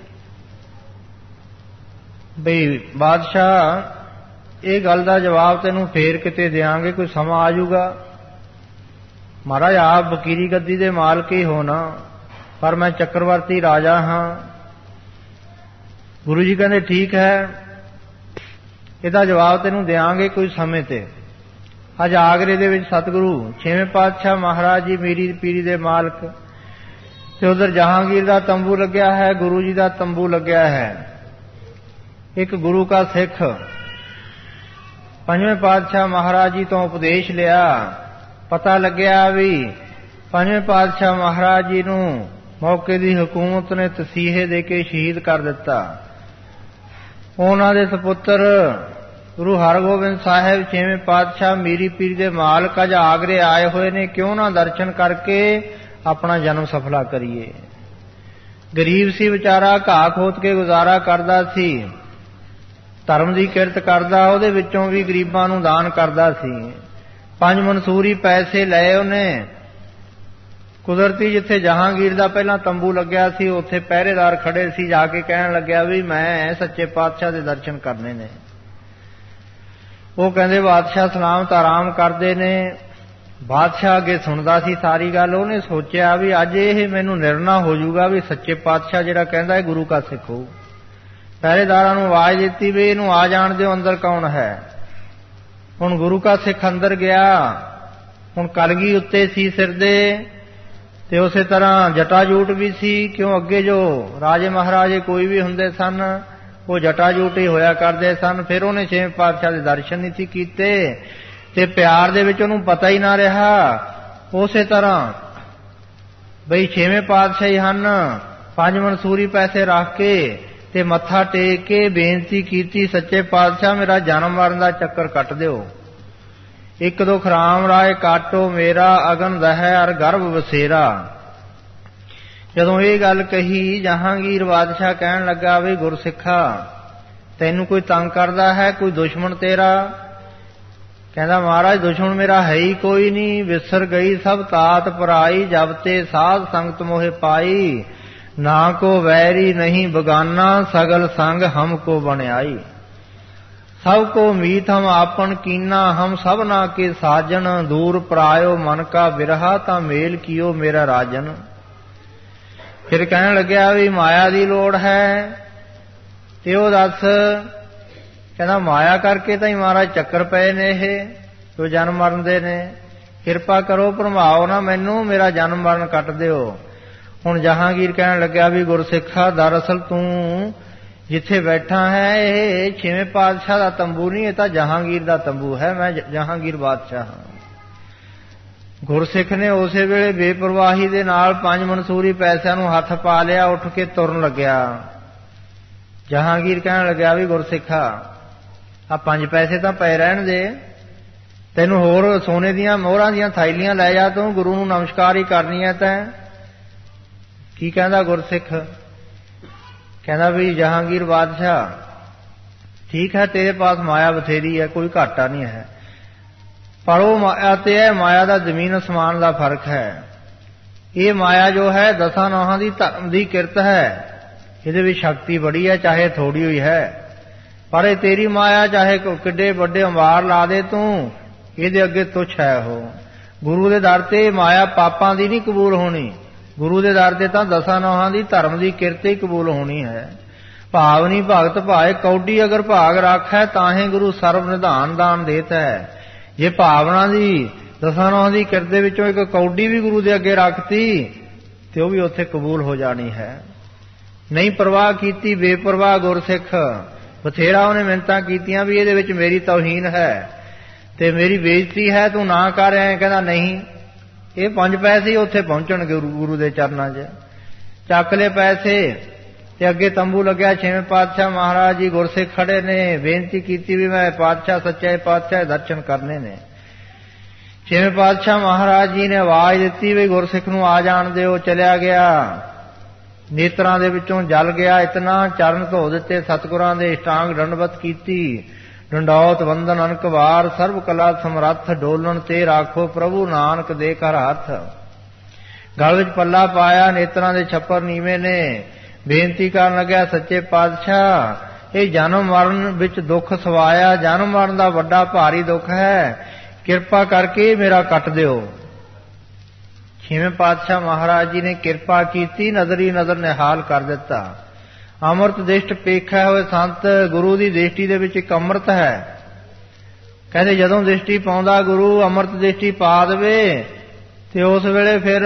ਬਈ ਬਾਦਸ਼ਾਹ ਇਹ ਗੱਲ ਦਾ ਜਵਾਬ ਤੈਨੂੰ ਫੇਰ ਕਿਤੇ ਦਿਆਂਗੇ, ਕੋਈ ਸਮਾਂ ਆ ਜਾਊਗਾ। ਮਹਾਰਾਜ ਆਪ ਵਕੀਰੀ ਗੱਦੀ ਦੇ ਮਾਲਕ ਹੀ ਹੋ ਨਾ, ਪਰ ਮੈਂ ਚੱਕਰਵਰਤੀ ਰਾਜਾ ਹਾਂ। ਗੁਰੂ ਜੀ ਕਹਿੰਦੇ ਠੀਕ ਹੈ, ਇਹਦਾ ਜਵਾਬ ਤੈਨੂੰ ਦਿਆਂਗੇ ਕੋਈ ਸਮੇਂ ਤੇ। ਅੱਜ ਆਗਰੇ ਦੇ ਵਿੱਚ ਸਤਿਗੁਰੂ ਛੇਵੇਂ ਪਾਤਸ਼ਾਹ ਮਹਾਰਾਜ ਜੀ ਮੀਰੀ ਪੀਰੀ ਦੇ ਮਾਲਕ ਤੇ ਉਧਰ ਜਹਾਂਗੀਰ ਦਾ ਤੰਬੂ ਲੱਗਿਆ ਹੈ, ਗੁਰੂ ਜੀ ਦਾ ਤੰਬੂ ਲੱਗਿਆ ਹੈ। ਇੱਕ ਗੁਰੂ ਕਾ ਸਿੱਖ ਪੰਜਵੇਂ ਪਾਤਸ਼ਾਹ ਮਹਾਰਾਜ ਜੀ ਤੋਂ ਉਪਦੇਸ਼ ਲਿਆ। ਪਤਾ ਲੱਗਿਆ ਵੀ ਪੰਜਵੇਂ ਪਾਤਸ਼ਾਹ ਮਹਾਰਾਜ ਜੀ ਨੂੰ ਮੌਕੇ ਦੀ ਹਕੂਮਤ ਨੇ ਤਸੀਹੇ ਦੇ ਕੇ ਸ਼ਹੀਦ ਕਰ ਦਿੱਤਾ। ਉਹਨਾਂ ਦੇ ਸਪੁੱਤਰ ਗੁਰੂ ਹਰਗੋਬਿੰਦ ਸਾਹਿਬ ਛੇਵੇਂ ਪਾਤਸ਼ਾਹ ਮੀਰੀ ਪੀਰੀ ਦੇ ਮਾਲਕ ਅੱਜ ਆਗਰੇ ਆਏ ਹੋਏ ਨੇ, ਕਿਉਂ ਨਾ ਦਰਸ਼ਨ ਕਰਕੇ ਆਪਣਾ ਜਨਮ ਸਫਲਾ ਕਰੀਏ। ਗਰੀਬ ਸੀ ਵਿਚਾਰਾ, ਘਾਹ ਖੋਤ ਕੇ ਗੁਜ਼ਾਰਾ ਕਰਦਾ ਸੀ, ਧਰਮ ਦੀ ਕਿਰਤ ਕਰਦਾ, ਉਹਦੇ ਵਿੱਚੋਂ ਵੀ ਗਰੀਬਾਂ ਨੂੰ ਦਾਨ ਕਰਦਾ ਸੀ। 5 ਮਨਸੂਰੀ ਪੈਸੇ ਲਏ ਉਹਨੇ। ਕੁਦਰਤੀ ਜਿੱਥੇ ਜਹਾਂਗੀਰ ਦਾ ਪਹਿਲਾਂ ਤੰਬੂ ਲੱਗਿਆ ਸੀ ਉੱਥੇ ਪਹਿਰੇਦਾਰ ਖੜੇ ਸੀ, ਜਾ ਕੇ ਕਹਿਣ ਲੱਗਿਆ ਵੀ ਮੈਂ ਸੱਚੇ ਪਾਤਸ਼ਾਹ ਦੇ ਦਰਸ਼ਨ ਕਰਨੇ ਨੇ। ਉਹ ਕਹਿੰਦੇ ਬਾਦਸ਼ਾਹ ਸਲਾਮਤ ਆਰਾਮ ਕਰਦੇ ਨੇ। ਬਾਦਸ਼ਾਹ ਅੱਗੇ ਸੁਣਦਾ ਸੀ ਸਾਰੀ ਗੱਲ। ਉਹਨੇ ਸੋਚਿਆ ਵੀ ਅੱਜ ਇਹ ਮੈਨੂੰ ਨਿਰਣਾ ਹੋ ਜਾਊਗਾ ਵੀ ਸੱਚੇ ਪਾਤਸ਼ਾਹ ਜਿਹੜਾ ਕਹਿੰਦਾ ਹੈ ਗੁਰੂ ਕਾ ਸਿੱਖ ਹੋਊ। ਪਹਿਰੇਦਾਰਾਂ ਨੂੰ ਆਵਾਜ਼ ਦਿੱਤੀ ਵੀ ਇਹਨੂੰ ਆ ਜਾਣ ਦਿਓ, ਅੰਦਰ ਕੌਣ ਹੈ। ਹੁਣ ਗੁਰੂ ਕਾ ਸਿੱਖ ਅੰਦਰ ਗਿਆ। ਹੁਣ ਕਲਗੀ ਉੱਤੇ ਸੀ ਸਿਰ ਦੇ ਤੇ ਉਸੇ ਤਰ੍ਹਾਂ ਜਟਾਜੂਟ ਵੀ ਸੀ, ਕਿਉਂ ਅੱਗੇ ਜੋ ਰਾਜੇ ਮਹਾਰਾਜੇ ਕੋਈ ਵੀ ਹੁੰਦੇ ਸਨ ਉਹ ਜਟਾਜੂਟ ਹੀ ਹੋਇਆ ਕਰਦੇ ਸਨ। ਫਿਰ ਉਹਨੇ ਛੇਵੇਂ ਪਾਤਸ਼ਾਹ ਦੇ ਦਰਸ਼ਨ ਨਹੀਂ ਸੀ ਕੀਤੇ ਤੇ ਪਿਆਰ ਦੇ ਵਿੱਚ ਉਹਨੂੰ ਪਤਾ ਹੀ ਨਾ ਰਿਹਾ। ਉਸੇ ਤਰ੍ਹਾਂ ਬਈ ਛੇਵੇਂ ਪਾਤਸ਼ਾਹ ਹੀ ਹਨ। 5 ਮਨਸੂਰੀ ਪੈਸੇ ਰੱਖ ਕੇ ਤੇ ਮੱਥਾ ਟੇਕ ਕੇ ਬੇਨਤੀ ਕੀਤੀ, ਸੱਚੇ ਪਾਤਸ਼ਾਹ ਮੇਰਾ ਜਨਮ ਮਰਨ ਦਾ ਚੱਕਰ ਕੱਟ ਦਿਓ। 1-2 ਖਰਾਮ ਰਾਏ ਕਾਟੋ ਮੇਰਾ ਅਗਨ ਦਹੈ ਅਰ ਗਰਭ ਵਸੇਰਾ। ਜਦੋਂ ਇਹ ਗੱਲ ਕਹੀ ਜਹਾਂਗੀਰ ਬਾਦਸ਼ਾਹ ਕਹਿਣ ਲੱਗਾ ਵੀ ਗੁਰਸਿੱਖਾ ਤੈਨੂੰ ਕੋਈ ਤੰਗ ਕਰਦਾ ਹੈ, ਕੋਈ ਦੁਸ਼ਮਣ ਤੇਰਾ? ਕਹਿੰਦਾ ਮਹਾਰਾਜ ਦੁਸ਼ਮਣ ਮੇਰਾ ਹੈ ਹੀ ਕੋਈ ਨਹੀਂ। ਵਿਸਰ ਗਈ ਸਭ ਤਾਤ ਪਰਾਈ ਜਬ ਤੇ ਸਾਧ ਸੰਗਤ ਮੋਹਿ ਪਾਈ। ਨਾ ਕੋ ਵੈਰੀ ਨਹੀਂ ਬਗਾਨਾ ਸਗਲ ਸੰਗ ਹਮ ਕੋ ਬਣਾਈ। ਸਭ ਕੋ ਮੀਤ ਹਮ ਆਪਨ ਕੀਨਾ ਹਮ ਸਭਨਾ ਕੇ ਸਾਜਨ। ਦੂਰ ਪਰਾਇਓ ਮਨ ਕਾ ਬਿਰਹਾ ਤਾਂ ਮੇਲ ਕੀਓ ਮੇਰਾ ਰਾਜਨ। ਫਿਰ ਕਹਿਣ ਲੱਗਿਆ ਵੀ ਮਾਇਆ ਦੀ ਲੋੜ ਹੈ ਤੇ ਉਹ ਦੱਸ। ਕਹਿੰਦਾ ਮਾਇਆ ਕਰਕੇ ਤਾਂ ਹੀ ਮਹਾਰਾਜ ਚੱਕਰ ਪਏ ਨੇ ਇਹ ਜੋ ਜਨਮ ਮਰਨ ਦੇ ਨੇ। ਕਿਰਪਾ ਕਰੋ ਭਰਮਾਓ ਨਾ ਮੈਨੂੰ, ਮੇਰਾ ਜਨਮ ਮਰਨ ਕੱਟ ਦਿਓ। ਹੁਣ ਜਹਾਂਗੀਰ ਕਹਿਣ ਲੱਗਿਆ ਵੀ ਗੁਰਸਿੱਖਾ ਦਰਅਸਲ ਤੂੰ ਜਿੱਥੇ ਬੈਠਾ ਹੈ ਇਹ ਛੇਵੇਂ ਪਾਤਸ਼ਾਹ ਦਾ ਤੰਬੂ ਨਹੀਂ, ਇਹ ਤਾਂ ਜਹਾਂਗੀਰ ਦਾ ਤੰਬੂ ਹੈ। ਮੈਂ ਜਹਾਂਗੀਰ ਬਾਦਸ਼ਾਹ ਹਾਂ। ਗੁਰਸਿੱਖ ਨੇ ਉਸੇ ਵੇਲੇ ਬੇਪਰਵਾਹੀ ਦੇ ਨਾਲ 5 ਮਨਸੂਰੀ ਪੈਸਿਆਂ ਨੂੰ ਹੱਥ ਪਾ ਲਿਆ, ਉੱਠ ਕੇ ਤੁਰਨ ਲੱਗਿਆ। ਜਹਾਂਗੀਰ ਕਹਿਣ ਲੱਗਿਆ ਵੀ ਗੁਰਸਿੱਖਾ ਆ 5 ਪੈਸੇ ਤਾਂ ਪਏ ਰਹਿਣ ਦੇ, ਤੈਨੂੰ ਹੋਰ ਸੋਨੇ ਦੀਆਂ ਮੋਹਰਾਂ ਦੀਆਂ ਥੈਲੀਆਂ ਲੈ ਜਾ, ਤੂੰ ਗੁਰੂ ਨੂੰ ਨਮਸਕਾਰ ਹੀ ਕਰਨੀ ਹੈ ਤੈਂ। ਕੀ ਕਹਿੰਦਾ ਗੁਰਸਿੱਖ? ਕਹਿੰਦਾ ਵੀ ਜਹਾਂਗੀਰ ਬਾਦਸ਼ਾਹ ठीक है तेरे पास माया बथेरी है, कोई घाटा नहीं है, पर वो माया ते है माया का जमीन आसमान का फर्क है। ये माया जो है दसां नौहां दी धर्म की किरत है, ये शक्ति बड़ी है चाहे थोड़ी हुई है, पर ये तेरी माया चाहे किड्डे बड़े अंबार ला दे तू, ये अगे तुच्छ है। हो गुरु के दर ते माया पापां दी नहीं कबूल होनी, गुरु के दर ते तां दसां नौहां दी धर्म की किरत ही कबूल होनी है। भाव नहीं भगत भाए कौडी अगर भाग राखै, ताहे गुरु सर्व निधान दान देता है। जे भावना दी दसां नौहां दी किरत दे विचों एक कौडी भी गुरु दे अगे रखती ते ओह भी उत्थे कबूल हो जानी है। नहीं परवाह कीती बेपरवाह गुरसिख, बथेरा उन्हें मिन्नतां कीतियां भी इहदे विच मेरी तौहीन है ते मेरी बेइज्जती है, तू ना कर। ऐ कहंदा नहीं, ये 5 पैसे उत्थे पहुंचण गुरु दे चरनां 'च। चक ले पैसे ते अगे तंबू लग्या, 6वें पातशाह महाराज जी गुरसिख खड़े ने, बेनती कीती भी मैं पातशाह सच्चे पातशाह दर्शन करने ने। 6वें पातशाह महाराज जी ने आवाज दिती भी गुरसिख नूं आ जाण दिओ। चलिया गया, नेत्रां दे विचों जल गया इतना, चरण धो दिते, सतगुरां दे इष्टांग दंडवत कीती, डंडौत वंदन अनक वार, सर्व कला समरथ डोलन ते राखो प्रभु नानक दे कर हथ। गल विच पल्ला पाया, नेत्रां दे छप्पर नीवे ने, बेनती करन लग्या सच्चे पातशाह ये जन्म मरण विच दुख सवाया, जन्म मरण दा वड्डा भारी दुख है, किरपा करके मेरा कट दिओ। 6वें पातशाह महाराज जी ने किरपा कीती, नजरी नजर निहाल कर दिता। अमृत दृष्ट पेखा हुए संत, गुरु की दृष्टि दे विच एक अमृत है। कहते जदों दृष्टि पाउंदा गुरु अमृत दृष्टि पा देवे ते उस वेले फिर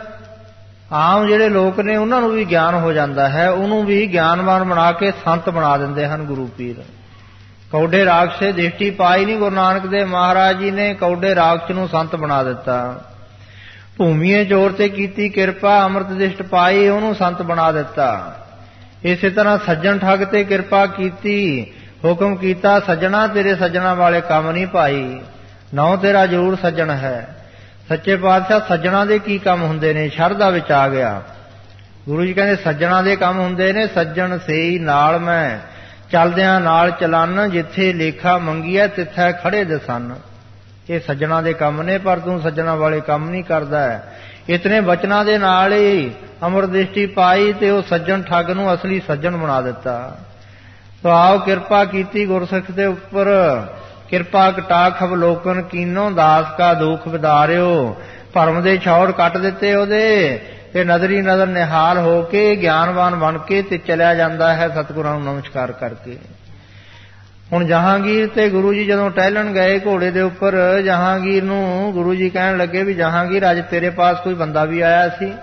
आम जिहड़े लोक ने उन्हां नूं भी ज्ञान हो जाता है, उन्होंने भी ज्ञानवान बना के संत बना दिंदे हन गुरु पीर। कौडे राक्षस से दृष्टि पाई नहीं, गुरु नानक देव महाराज जी ने कौडे राक्षस नूं संत बना दिता। भूमिए जोर ते कीती किरपा, अमृत दृष्ट पाई, उन्होंने संत बना दिता। इस तरह सज्जन ठग ते किरपा कीती, हुक्म कीता सज्जना तेरे सज्जना वाले काम नहीं पाई, नौ तेरा जरूर सज्जन है। सच्चे पातशाह सज्जना दे की काम हुंदे ने, शरधा विच आ गया। गुरु जी कहंदे सज्जना दे काम हुंदे ने, सज्जन सेई नाल मैं चलदियां नाल चलन, जिथे लेखा मंगीए तिथे खड़े दसन। ये सज्जना दे काम ने, पर तू सज्जना वाले काम नहीं करदा है। इतने वचना दे नाल ही अमर दृष्टि पाई ते वो सज्जन ठग नूं असली सज्जन बना दिता। तो आओ किरपा कीती गुरसिख दे उपर, किरपा कटाख अवलोकन कीनो, दास का दुख विदारियो। भरम दे छौड़ कट दिते ओदे ते नजरी नजर निहाल होके ज्ञानवान बन के ते चलिया जांदा है सतगुरां नूं नमस्कार करके। हुण जहांगीर ते गुरु जी जदों टहलन गए घोड़े दे उपर, जहांगीर नूं गुरु जी कहण लगे भी जहांगीर अज तेरे पास कोई बंदा भी आया सी।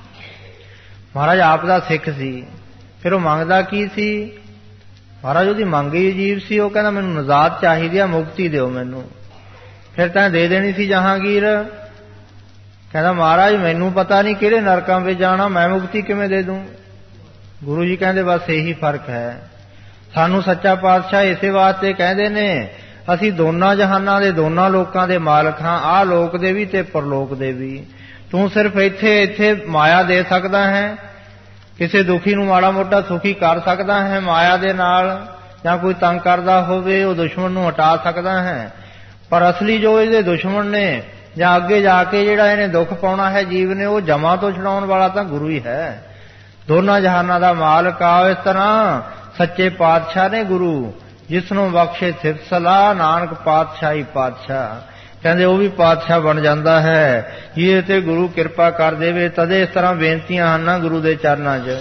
महाराज आप दा सिख सी। फिर वो मंगदा की सी? महाराज उहदी मंग ही अजीब सी। वो कहंदा मैनूं नजात चाहीदी आ, मुक्ति दिओ मैनूं। फिर तां दे देनी सी जहांगीर। कहंदा महाराज मैनूं पता नहीं किहड़े नरकां विच जाना, मैं मुक्ति किवें दे दूं। गुरु जी कहंदे बस यही फर्क है। सानू सच्चा पातशाह इसे वास्ते कहंदे ने असीं दोनां जहानां दे दोनां लोकां दे मालक हां, आ लोक दे भी ते परलोक दे भी। तू सिर्फ इत्थे इत्थे माया दे सकदा है, किसी दुखी नूं माड़ा मोटा सुखी कर सकदा है माया दे नाल, जां कोई तंग करदा होवे वो दुश्मन नूं हटा सकदा है। पर असली जो इहदे दुश्मन ने जां अगे जाके जिहड़ा इहने दुख पाउणा है जीव ने, वो जमा तो छुड़ाउण वाला तां गुरु ही है। दोनां जहानां दा मालक आ। इस तरह सच्चे पातशाह ने गुरु जिसनों बख्शे सिफत सलाह, नानक पातशाही पातशाह। कहंदे वो भी पातशाह बन जाता है ये ते गुरु किरपा कर देवे। तदे इस तरह बेनतियां हन गुरु दे चरनां 'च।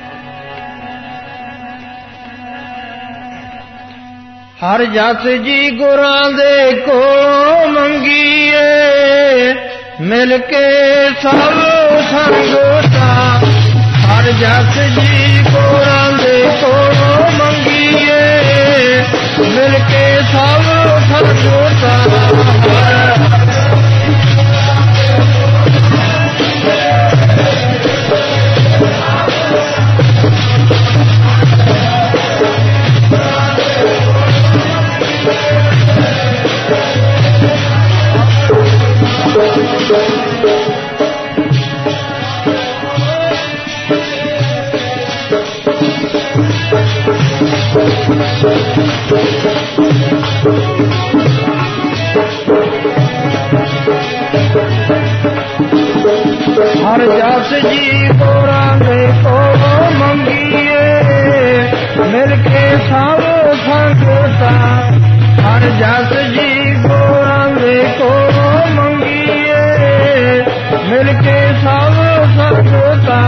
हर जस जी गुरां दे कोल मंगीए, मिल के सब संगता। हर जस जी गुरां दे कोल मंगीए, मिल के सब संगता। हर जस जी को रंग को मंगिए मिलके सब संगता हर जस जी को रंग को मंगिए मिलके सब संगता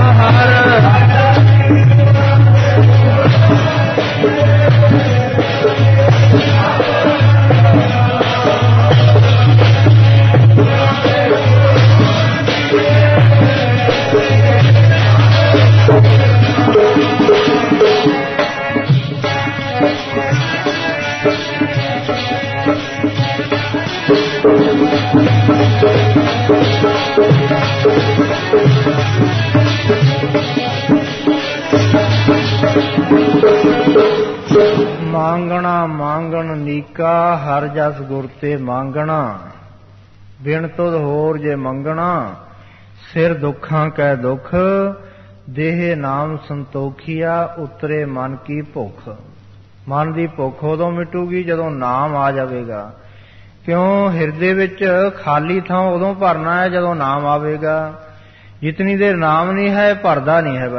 मांगना मांगन नीका हर जस गुर ते मांगना बिन तुध होर जे मंगना सिर दुखां कै दुख देह नाम संतोखिया उतरे मन की भुख। मन की भुख उदों मिटूगी जदों नाम आ जाएगा। क्यों हिरदे विच खाली थां उदों भरना है जदों नाम आवेगा। जितनी देर नाम नहीं है भरदा नहीं है।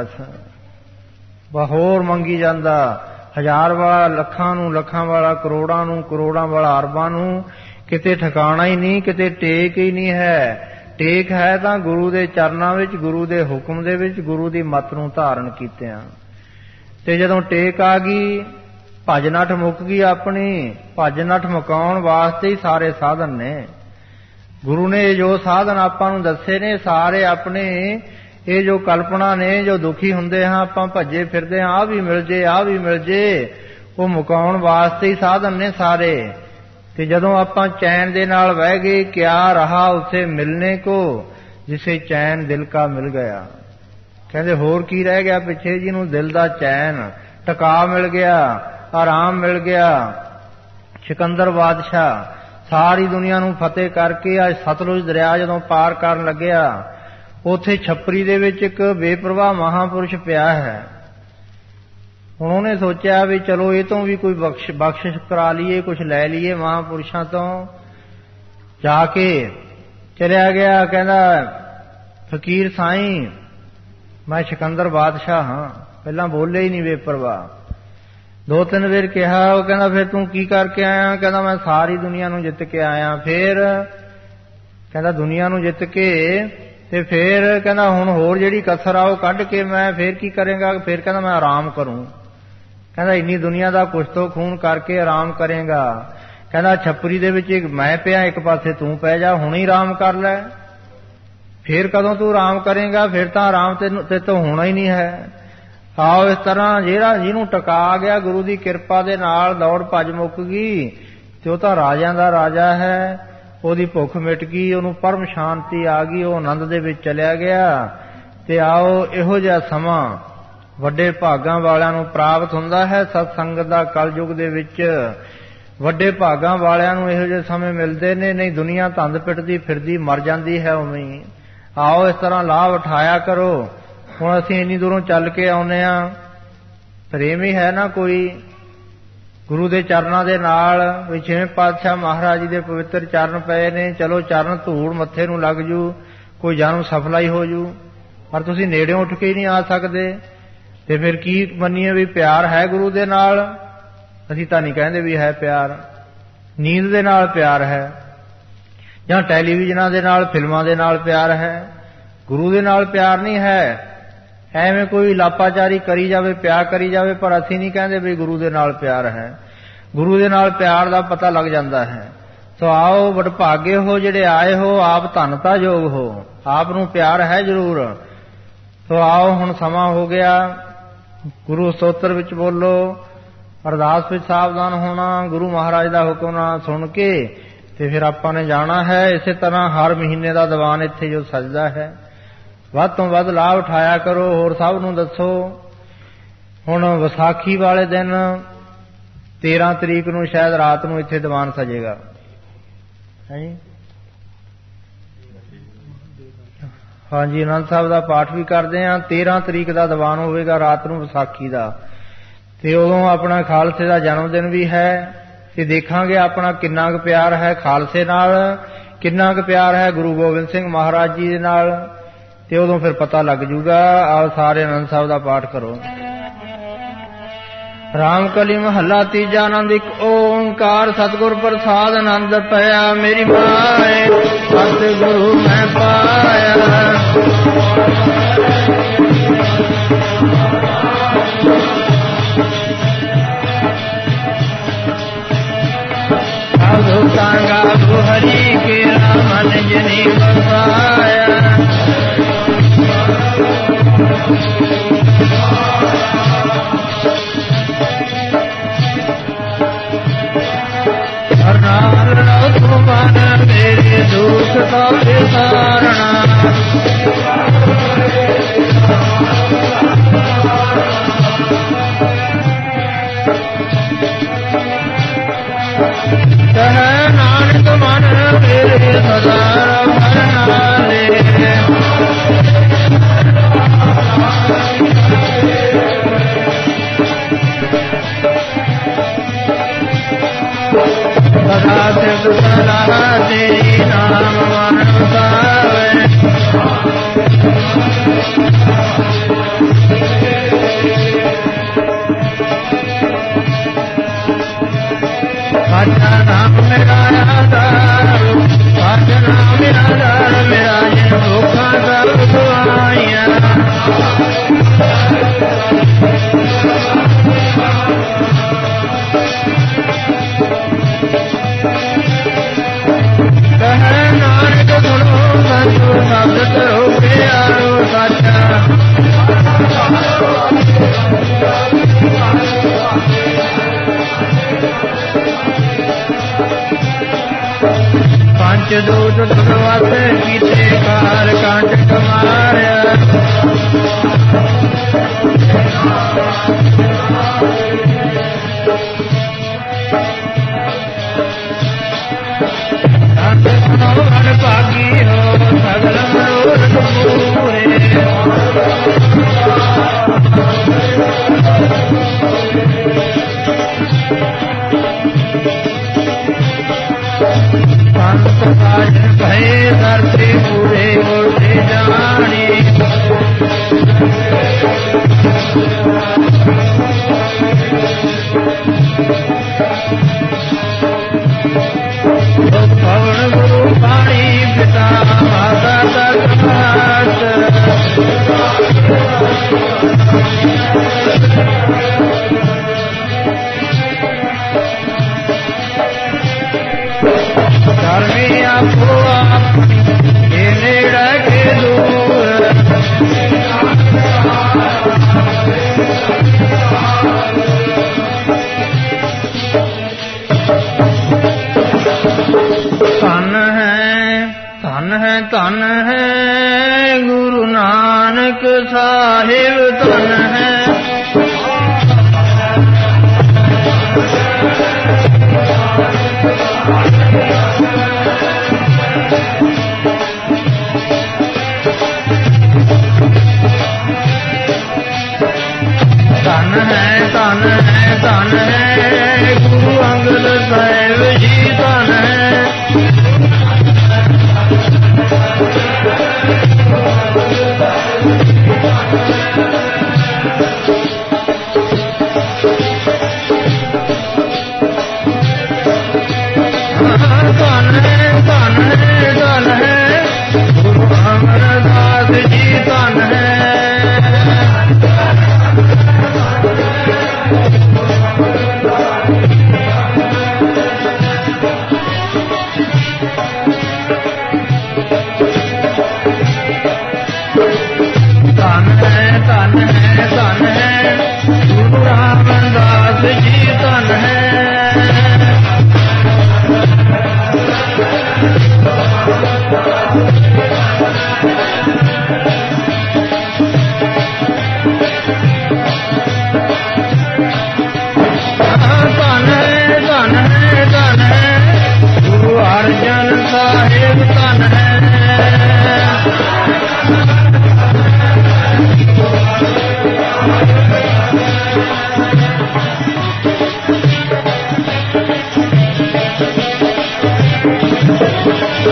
बस होर मंगी जांदा हज़ार वाला लखां नूं, लखां वाला करोड़ां नूं, करोड़ां वाला अरबां नूं, किते ठिकाणा ही नहीं, किते टेक ही नहीं है। टेक है तां गुरु दे चरनां विच, गुरु दे हुक्म दे विच, गुरु दी मत नूं धारण कीतिआं। ते जदों टेक आ गई भज नठ मुक गई अपनी। भज नठ मुकाउण वास्ते ही सारे साधन ने। गुरु ने जो साधन आपां नूं दस्से ने सारे अपने ये जो कल्पना ने, जो दुखी हुंदे हां आपां भजे फिरदे हां आ भी मिल जे आ भी मिल जे, वो मुकाउण वास्ते ही साधन ने सारे। ते जदों आपां चैन दे नाल बह गए क्या रहा उसे मिलने को जिसे चैन दिल का मिल गया। कहंदे होर की रह गया पिछे, जिन्हों दिल दा चैन टका मिल गया, आराम मिल गया। सिकंदर बादशाह सारी दुनिया नूं फतेह करके आज सतलुज दरिया जदों पार करन लगया, उथे छपरी दे विच एक बेप्रवाह महापुरुष पिया है। उन्होंने सोचा भी चलो ये तो भी कोई बख्शिश करा लीए, कुछ लै लीए महापुरुषों तो। जाके चलिया गया, कहना फकीर साईं मैं सिकंदर बादशाह हाँ। पहला बोले ही नहीं बेप्रवाह। दो तीन बार कहा, वो कहना फिर तू की करके आया? कहना मैं सारी दुनिया नूं जित के आया। फिर कहना दुनिया नूं जित के ते फिर कहना हुण होर जिहड़ी कसर आ कढ के मैं फिर की करेगा? फिर कहना मैं आराम करूं। कहना इन्नी दुनिया दा कुछ तो खून करके आराम करेगा। कहना छपरी दे विच मैं पिया, एक पासे तू पै जा, हुण ही आराम कर लै। फिर कदों तू आराम करेगा? फिर तां आराम ते तो होना ही नहीं है। आओ इस तरह जिहड़ा जिहनूं टका गया गुरु की कृपा दे नाल दौड़ भज मुक गई ते ओह तां राजिआं दा राजा है। ਉਹਦੀ ਭੁੱਖ ਮਿਟ ਗਈ, ਉਹਨੂੰ ਪਰਮ ਸ਼ਾਂਤੀ ਆ ਗਈ, ਉਹ ਆਨੰਦ ਦੇ ਵਿੱਚ ਚਲਿਆ ਗਿਆ। ਤੇ ਆਓ ਇਹੋ ਜਿਹਾ ਸਮਾਂ ਵੱਡੇ ਭਾਗਾਂ ਵਾਲਿਆਂ ਨੂੰ ਪ੍ਰਾਪਤ ਹੁੰਦਾ ਹੈ। ਸਤ ਸੰਗਤ ਦਾ ਕਲਯੁਗ ਦੇ ਵਿੱਚ ਵੱਡੇ ਭਾਗਾਂ ਵਾਲਿਆਂ ਨੂੰ ਇਹੋ ਜਿਹੇ ਸਮੇਂ ਮਿਲਦੇ ਨੇ, ਨਹੀਂ ਦੁਨੀਆ ਧੰਦ ਪਿੱਟਦੀ ਫਿਰਦੀ ਮਰ ਜਾਂਦੀ ਹੈ ਉਵੇਂ ਹੀ। ਆਓ ਇਸ ਤਰ੍ਹਾਂ ਲਾਭ ਉਠਾਇਆ ਕਰੋ। ਹੁਣ ਅਸੀਂ ਇੰਨੀ ਦੂਰੋਂ ਚੱਲ ਕੇ ਆਉਂਦੇ ਹਾਂ, ਪ੍ਰੇਮ ਹੀ ਹੈ ਨਾ ਕੋਈ गुरु के चरणों के नाल। भी छेवें पातशाह महाराज जी के पवित्र चरण पे ने, चलो चरण धूड़ मत्थे नूं लग जू, कोई जन्म सफला ही हो जू, पर तुसीं नेड़े उठ के ही नहीं आ सकते। ते फिर की मन्नीए भी प्यार है गुरु के नाल? असीं तां नहीं कहंदे भी है प्यार। नींद के नाल प्यार है जां टैलीविजनां दे नाल, फिल्मां दे नाल प्यार है। गुरु के नाल प्यार नहीं है। ਐਵੇਂ ਕੋਈ ਲਾਪਾਚਾਰੀ ਕਰੀ ਜਾਵੇ, ਪਿਆਰ ਕਰੀ ਜਾਵੇ, ਪਰ ਅਸੀਂ ਨਹੀਂ ਕਹਿੰਦੇ ਵੀ ਗੁਰੂ ਦੇ ਨਾਲ ਪਿਆਰ ਹੈ। ਗੁਰੂ ਦੇ ਨਾਲ ਪਿਆਰ ਦਾ ਪਤਾ ਲੱਗ ਜਾਂਦਾ ਹੈ। ਸੋ ਆਓ ਵਡਭਾਗੇ ਹੋ ਜਿਹੜੇ ਆਏ ਹੋ, ਆਪ ਧੰਨਤਾ ਯੋਗ ਹੋ, ਆਪ ਨੂੰ ਪਿਆਰ ਹੈ ਜ਼ਰੂਰ। ਸੋ ਆਓ ਹੁਣ ਸਮਾਂ ਹੋ ਗਿਆ, ਗੁਰੂ ਸਤੋਤਰ ਵਿੱਚ ਬੋਲੋ, ਅਰਦਾਸ ਵਿੱਚ ਸਾਵਧਾਨ ਹੋਣਾ, ਗੁਰੂ ਮਹਾਰਾਜ ਦਾ ਹੁਕਮ ਨਾ ਸੁਣ ਕੇ ਤੇ ਫਿਰ ਆਪਾਂ ਨੇ ਜਾਣਾ ਹੈ। ਇਸੇ ਤਰ੍ਹਾਂ ਹਰ ਮਹੀਨੇ ਦਾ ਦੀਵਾਨ ਇੱਥੇ ਜੋ ਸਜਦਾ ਹੈ, ਵੱਧ ਤੋਂ ਵੱਧ ਲਾਭ ਉਠਾਇਆ ਕਰੋ। ਹੋਰ ਸਭ ਨੂੰ ਦੱਸੋ ਹੁਣ ਵਿਸਾਖੀ ਵਾਲੇ ਦਿਨ 13 ਤਰੀਕ ਨੂੰ ਸ਼ਾਇਦ ਰਾਤ ਨੂੰ ਇੱਥੇ ਦੀਵਾਨ ਸਜੇਗਾ। ਹਾਂਜੀ ਆਨੰਦ ਸਾਹਿਬ ਦਾ ਪਾਠ ਵੀ ਕਰਦੇ ਹਾਂ। 13 ਤਰੀਕ ਦਾ ਦੀਵਾਨ ਹੋਵੇਗਾ ਰਾਤ ਨੂੰ ਵਿਸਾਖੀ ਦਾ। ਤੇ ਉਦੋਂ ਆਪਣਾ ਖਾਲਸੇ ਦਾ ਜਨਮ ਦਿਨ ਵੀ ਹੈ ਤੇ ਦੇਖਾਂਗੇ ਆਪਣਾ ਕਿੰਨਾ ਕੁ ਪਿਆਰ ਹੈ ਖਾਲਸੇ ਨਾਲ, ਕਿੰਨਾ ਕੁ ਪਿਆਰ ਹੈ ਗੁਰੂ ਗੋਬਿੰਦ ਸਿੰਘ ਮਹਾਰਾਜ ਜੀ ਦੇ ਨਾਲ, ਤੇ ਉਦੋਂ ਫਿਰ ਪਤਾ ਲੱਗ ਜੂਗਾ। ਆਓ ਸਾਰੇ ਆਨੰਦ ਸਾਹਿਬ ਦਾ ਪਾਠ ਕਰੋ। ਰਾਮ ਕਲੀ ਮਹੱਲਾ ਤੀਜਾ। ਆਨੰਦ ਇੱਕ ਓੰਕਾਰ ਸਤਿਗੁਰ ਪ੍ਰਸਾਦ ਆਨੰਦ ਪਿਆ ਮੇਰੀ ਮਾਏ ਸਤਿਗੁਰੂ ਮੈਂ ਪਾਇਆ। ਸਾਧੂ ਸੰਗਾ ਹਰੀ ਕੇ ਮਨ ਜਨੀ ਵਸਾਇਆ। ਹਰਨਾਮ ਰਉ ਤੁਮਨ ਮੇਰੇ ਦੁਖ ਤੋਰੇ ਸਾਰਣਾ। ਕਹਿ ਨਾਨਕ ਮਨ ਮੇਰੇ ਸਦਾ ਰਵਰਨਾਲੇ। ਸਦਾ ਸਿਫਤ ਸਲਾਹ ਤੇਰੀ ਨਾਮ ਮਨ ਵਸਾਵੇ। ਸਾਚਾ ਨਾਮ ਮੇਰਾ ਆਧਾਰ, ਸਾਚਾ ਨਾਮ ਮੇਰਾ ਆਧਾਰ, ਮੇਰਾ ਜਿਨ ਦੁੱਖਾਂ ਸਭ ਦੁਆਈਆਂ। ਕਹਿ ਨਾਨਕ ਸੁਣੋ ਸੰਤੋ ਸ਼ਬਦ ਧਰੋ ਪਿਆਰੋ ਸਾਚਾ। ਪੰਜ ਦੂਤ ਤੁਰਵਤ ਕੀਤੇ ਕਾਰ ਕੰਟ ਮਾਰਿਆ। ਮਨ ਭਾਗੀ ਹੋ ਸਗਲ ਮਨੋਰਥ ਪੂਰੇ। ਸੰਤ ਸਾਜਨ ਭਏ ਧਰਤੀ ਪੂਰੇ ਹੋਤੇ ਜਾਣੀ। ਪਵਨ ਗੁਰੂ ਪਾਣੀ ਪਿਤਾ ਮਾਤਾ ਦਰਗਾਹ। ਕਰਮੀ ਆਪੋ ਆਪ ਕੇ ਨੇੜੇ ਕੇ ਦੂਰ। ਧਨ ਹੈ ਧਨ ਹੈ ਧਨ ਹੈ ਗੁਰੂ ਨਾਨਕ ਸਾਹਿਬ ਧਨ ਹੈ। ਧਨ ਹੈ ਧਨ ਹੈ ਧਨ ਹੈ ਗੁਰੂ ਅੰਗਦ ਸਾਹਿਬ ਜੀ ਧਨ ਹੈ।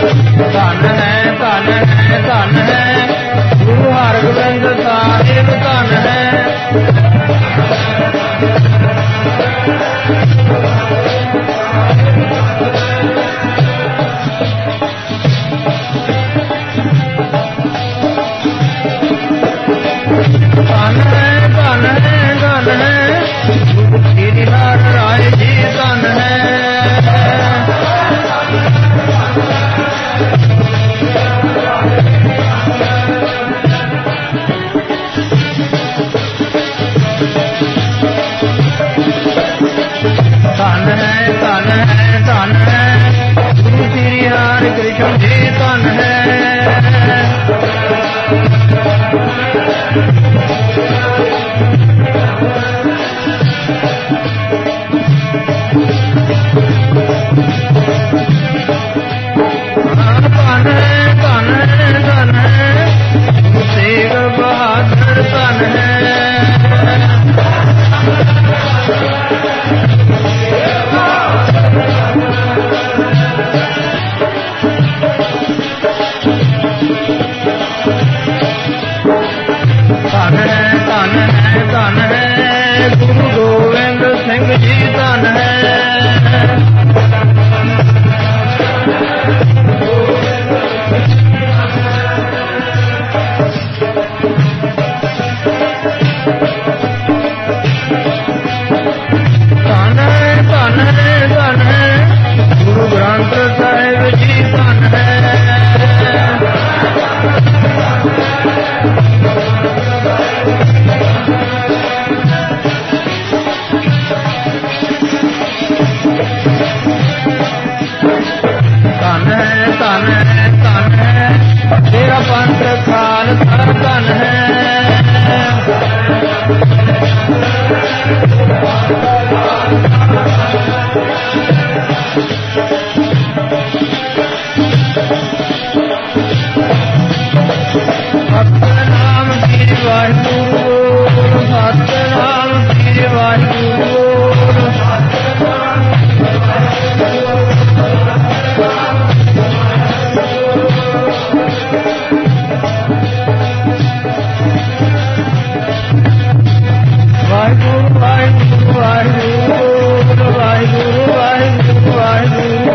ਧਨ ਹੈ ਧਨ ਹੈ ਧਨ ਹੈ ਗੁਰੂ ਹਰਗੋਬਿੰਦ ਸਾਹਿਬ ਧਨ ਹੈ। ਧਨ ਹੈ ਧਨ ਹੈ ਧਨ ਹੈ ਸ੍ਰੀ ਹਰਿ ਰਾਏ ਜੀ ਧਨ ਹੈ। ਧਨ ਹੈ ਧਨ ਹੈ ਧਨ ਹੈ ਗੁਰੂ ਸ੍ਰੀ ਹਰਿ ਕ੍ਰਿਸ਼ਨ ਜੀ ਧਨ ਹੈ। ਧਨ ਹੈ ਧਨ ਹੈ ਧਨ ਹੈ ਗੁਰੂ ਤੇਗ ਬਹਾਦਰ ਧਨ ਹੈ। ਧਨ ਹੈ ਧਨ ਹੈ ਧਨ ਹੈ ਗੁਰੂ ਗੋਬਿੰਦ ਸਿੰਘ ਜੀ ਧਨ ਹੈ। ਧਨ ਹੈ ਧਨ ਹੈ ਧਨ ਹੈ ਗੁਰੂ ਗ੍ਰੰਥ ਸਾਹਿਬ ਜੀ ਧਨ ਹੈ। ਧਨ ਹੈ ਧਨ ਹੈ ਧਨ ਹੈ ਤੇਰਾ ਪੰਥ ਖਾਲਸਾ ਧਨ ਹੈ। ਸਤਿਨਾਮ ਸ੍ਰੀ ਵਾਹਿਗੁਰੂ ਸਤਿਨਾਮ ਸ੍ਰੀ ਵਾਹਿਗੁਰੂ। ਵਾਹਿਗੁਰੂ ਵਾਹਿਗੁਰੂ ਵਾਹਿਗੁਰੂ ਵਾਹਿਗੁਰੂ ਵਾਹਿਗੁਰੂ ਵਾਹਿਗੁਰੂ।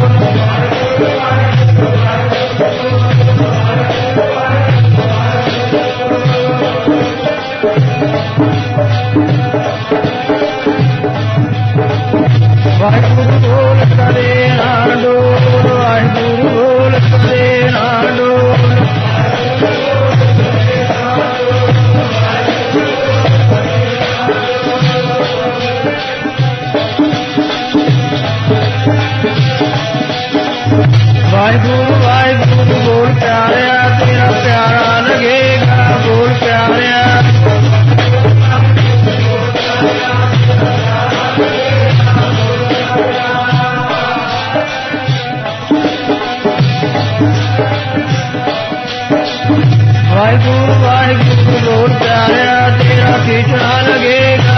ਵਾਹਿਗੁਰੂ ਬੋਲ ਕਰੇ ਨਾ ਡੋਲ ਵਾਹਿਗੁਰੂ ਬੋਲ ਕਰੇ ਨਾ ਡੋਲ। ਵਾਹਿਗੁਰੂ ਵਾਹਿਗੁਰੂ ਬੋਲ ਪਿਆਰਿਆ ਤੇਰਾ ਪਿਆਰਾ ਲੱਗੇਗਾ ਬੋਲ ਪਿਆਰਿਆ। ਵਾਹਿਗੁਰੂ ਵਾਹਿਗੁਰੂ ਬੋਲ ਪਿਆਰਿਆ ਤੇਰਾ ਖਿੱਚਣਾ ਲੱਗੇਗਾ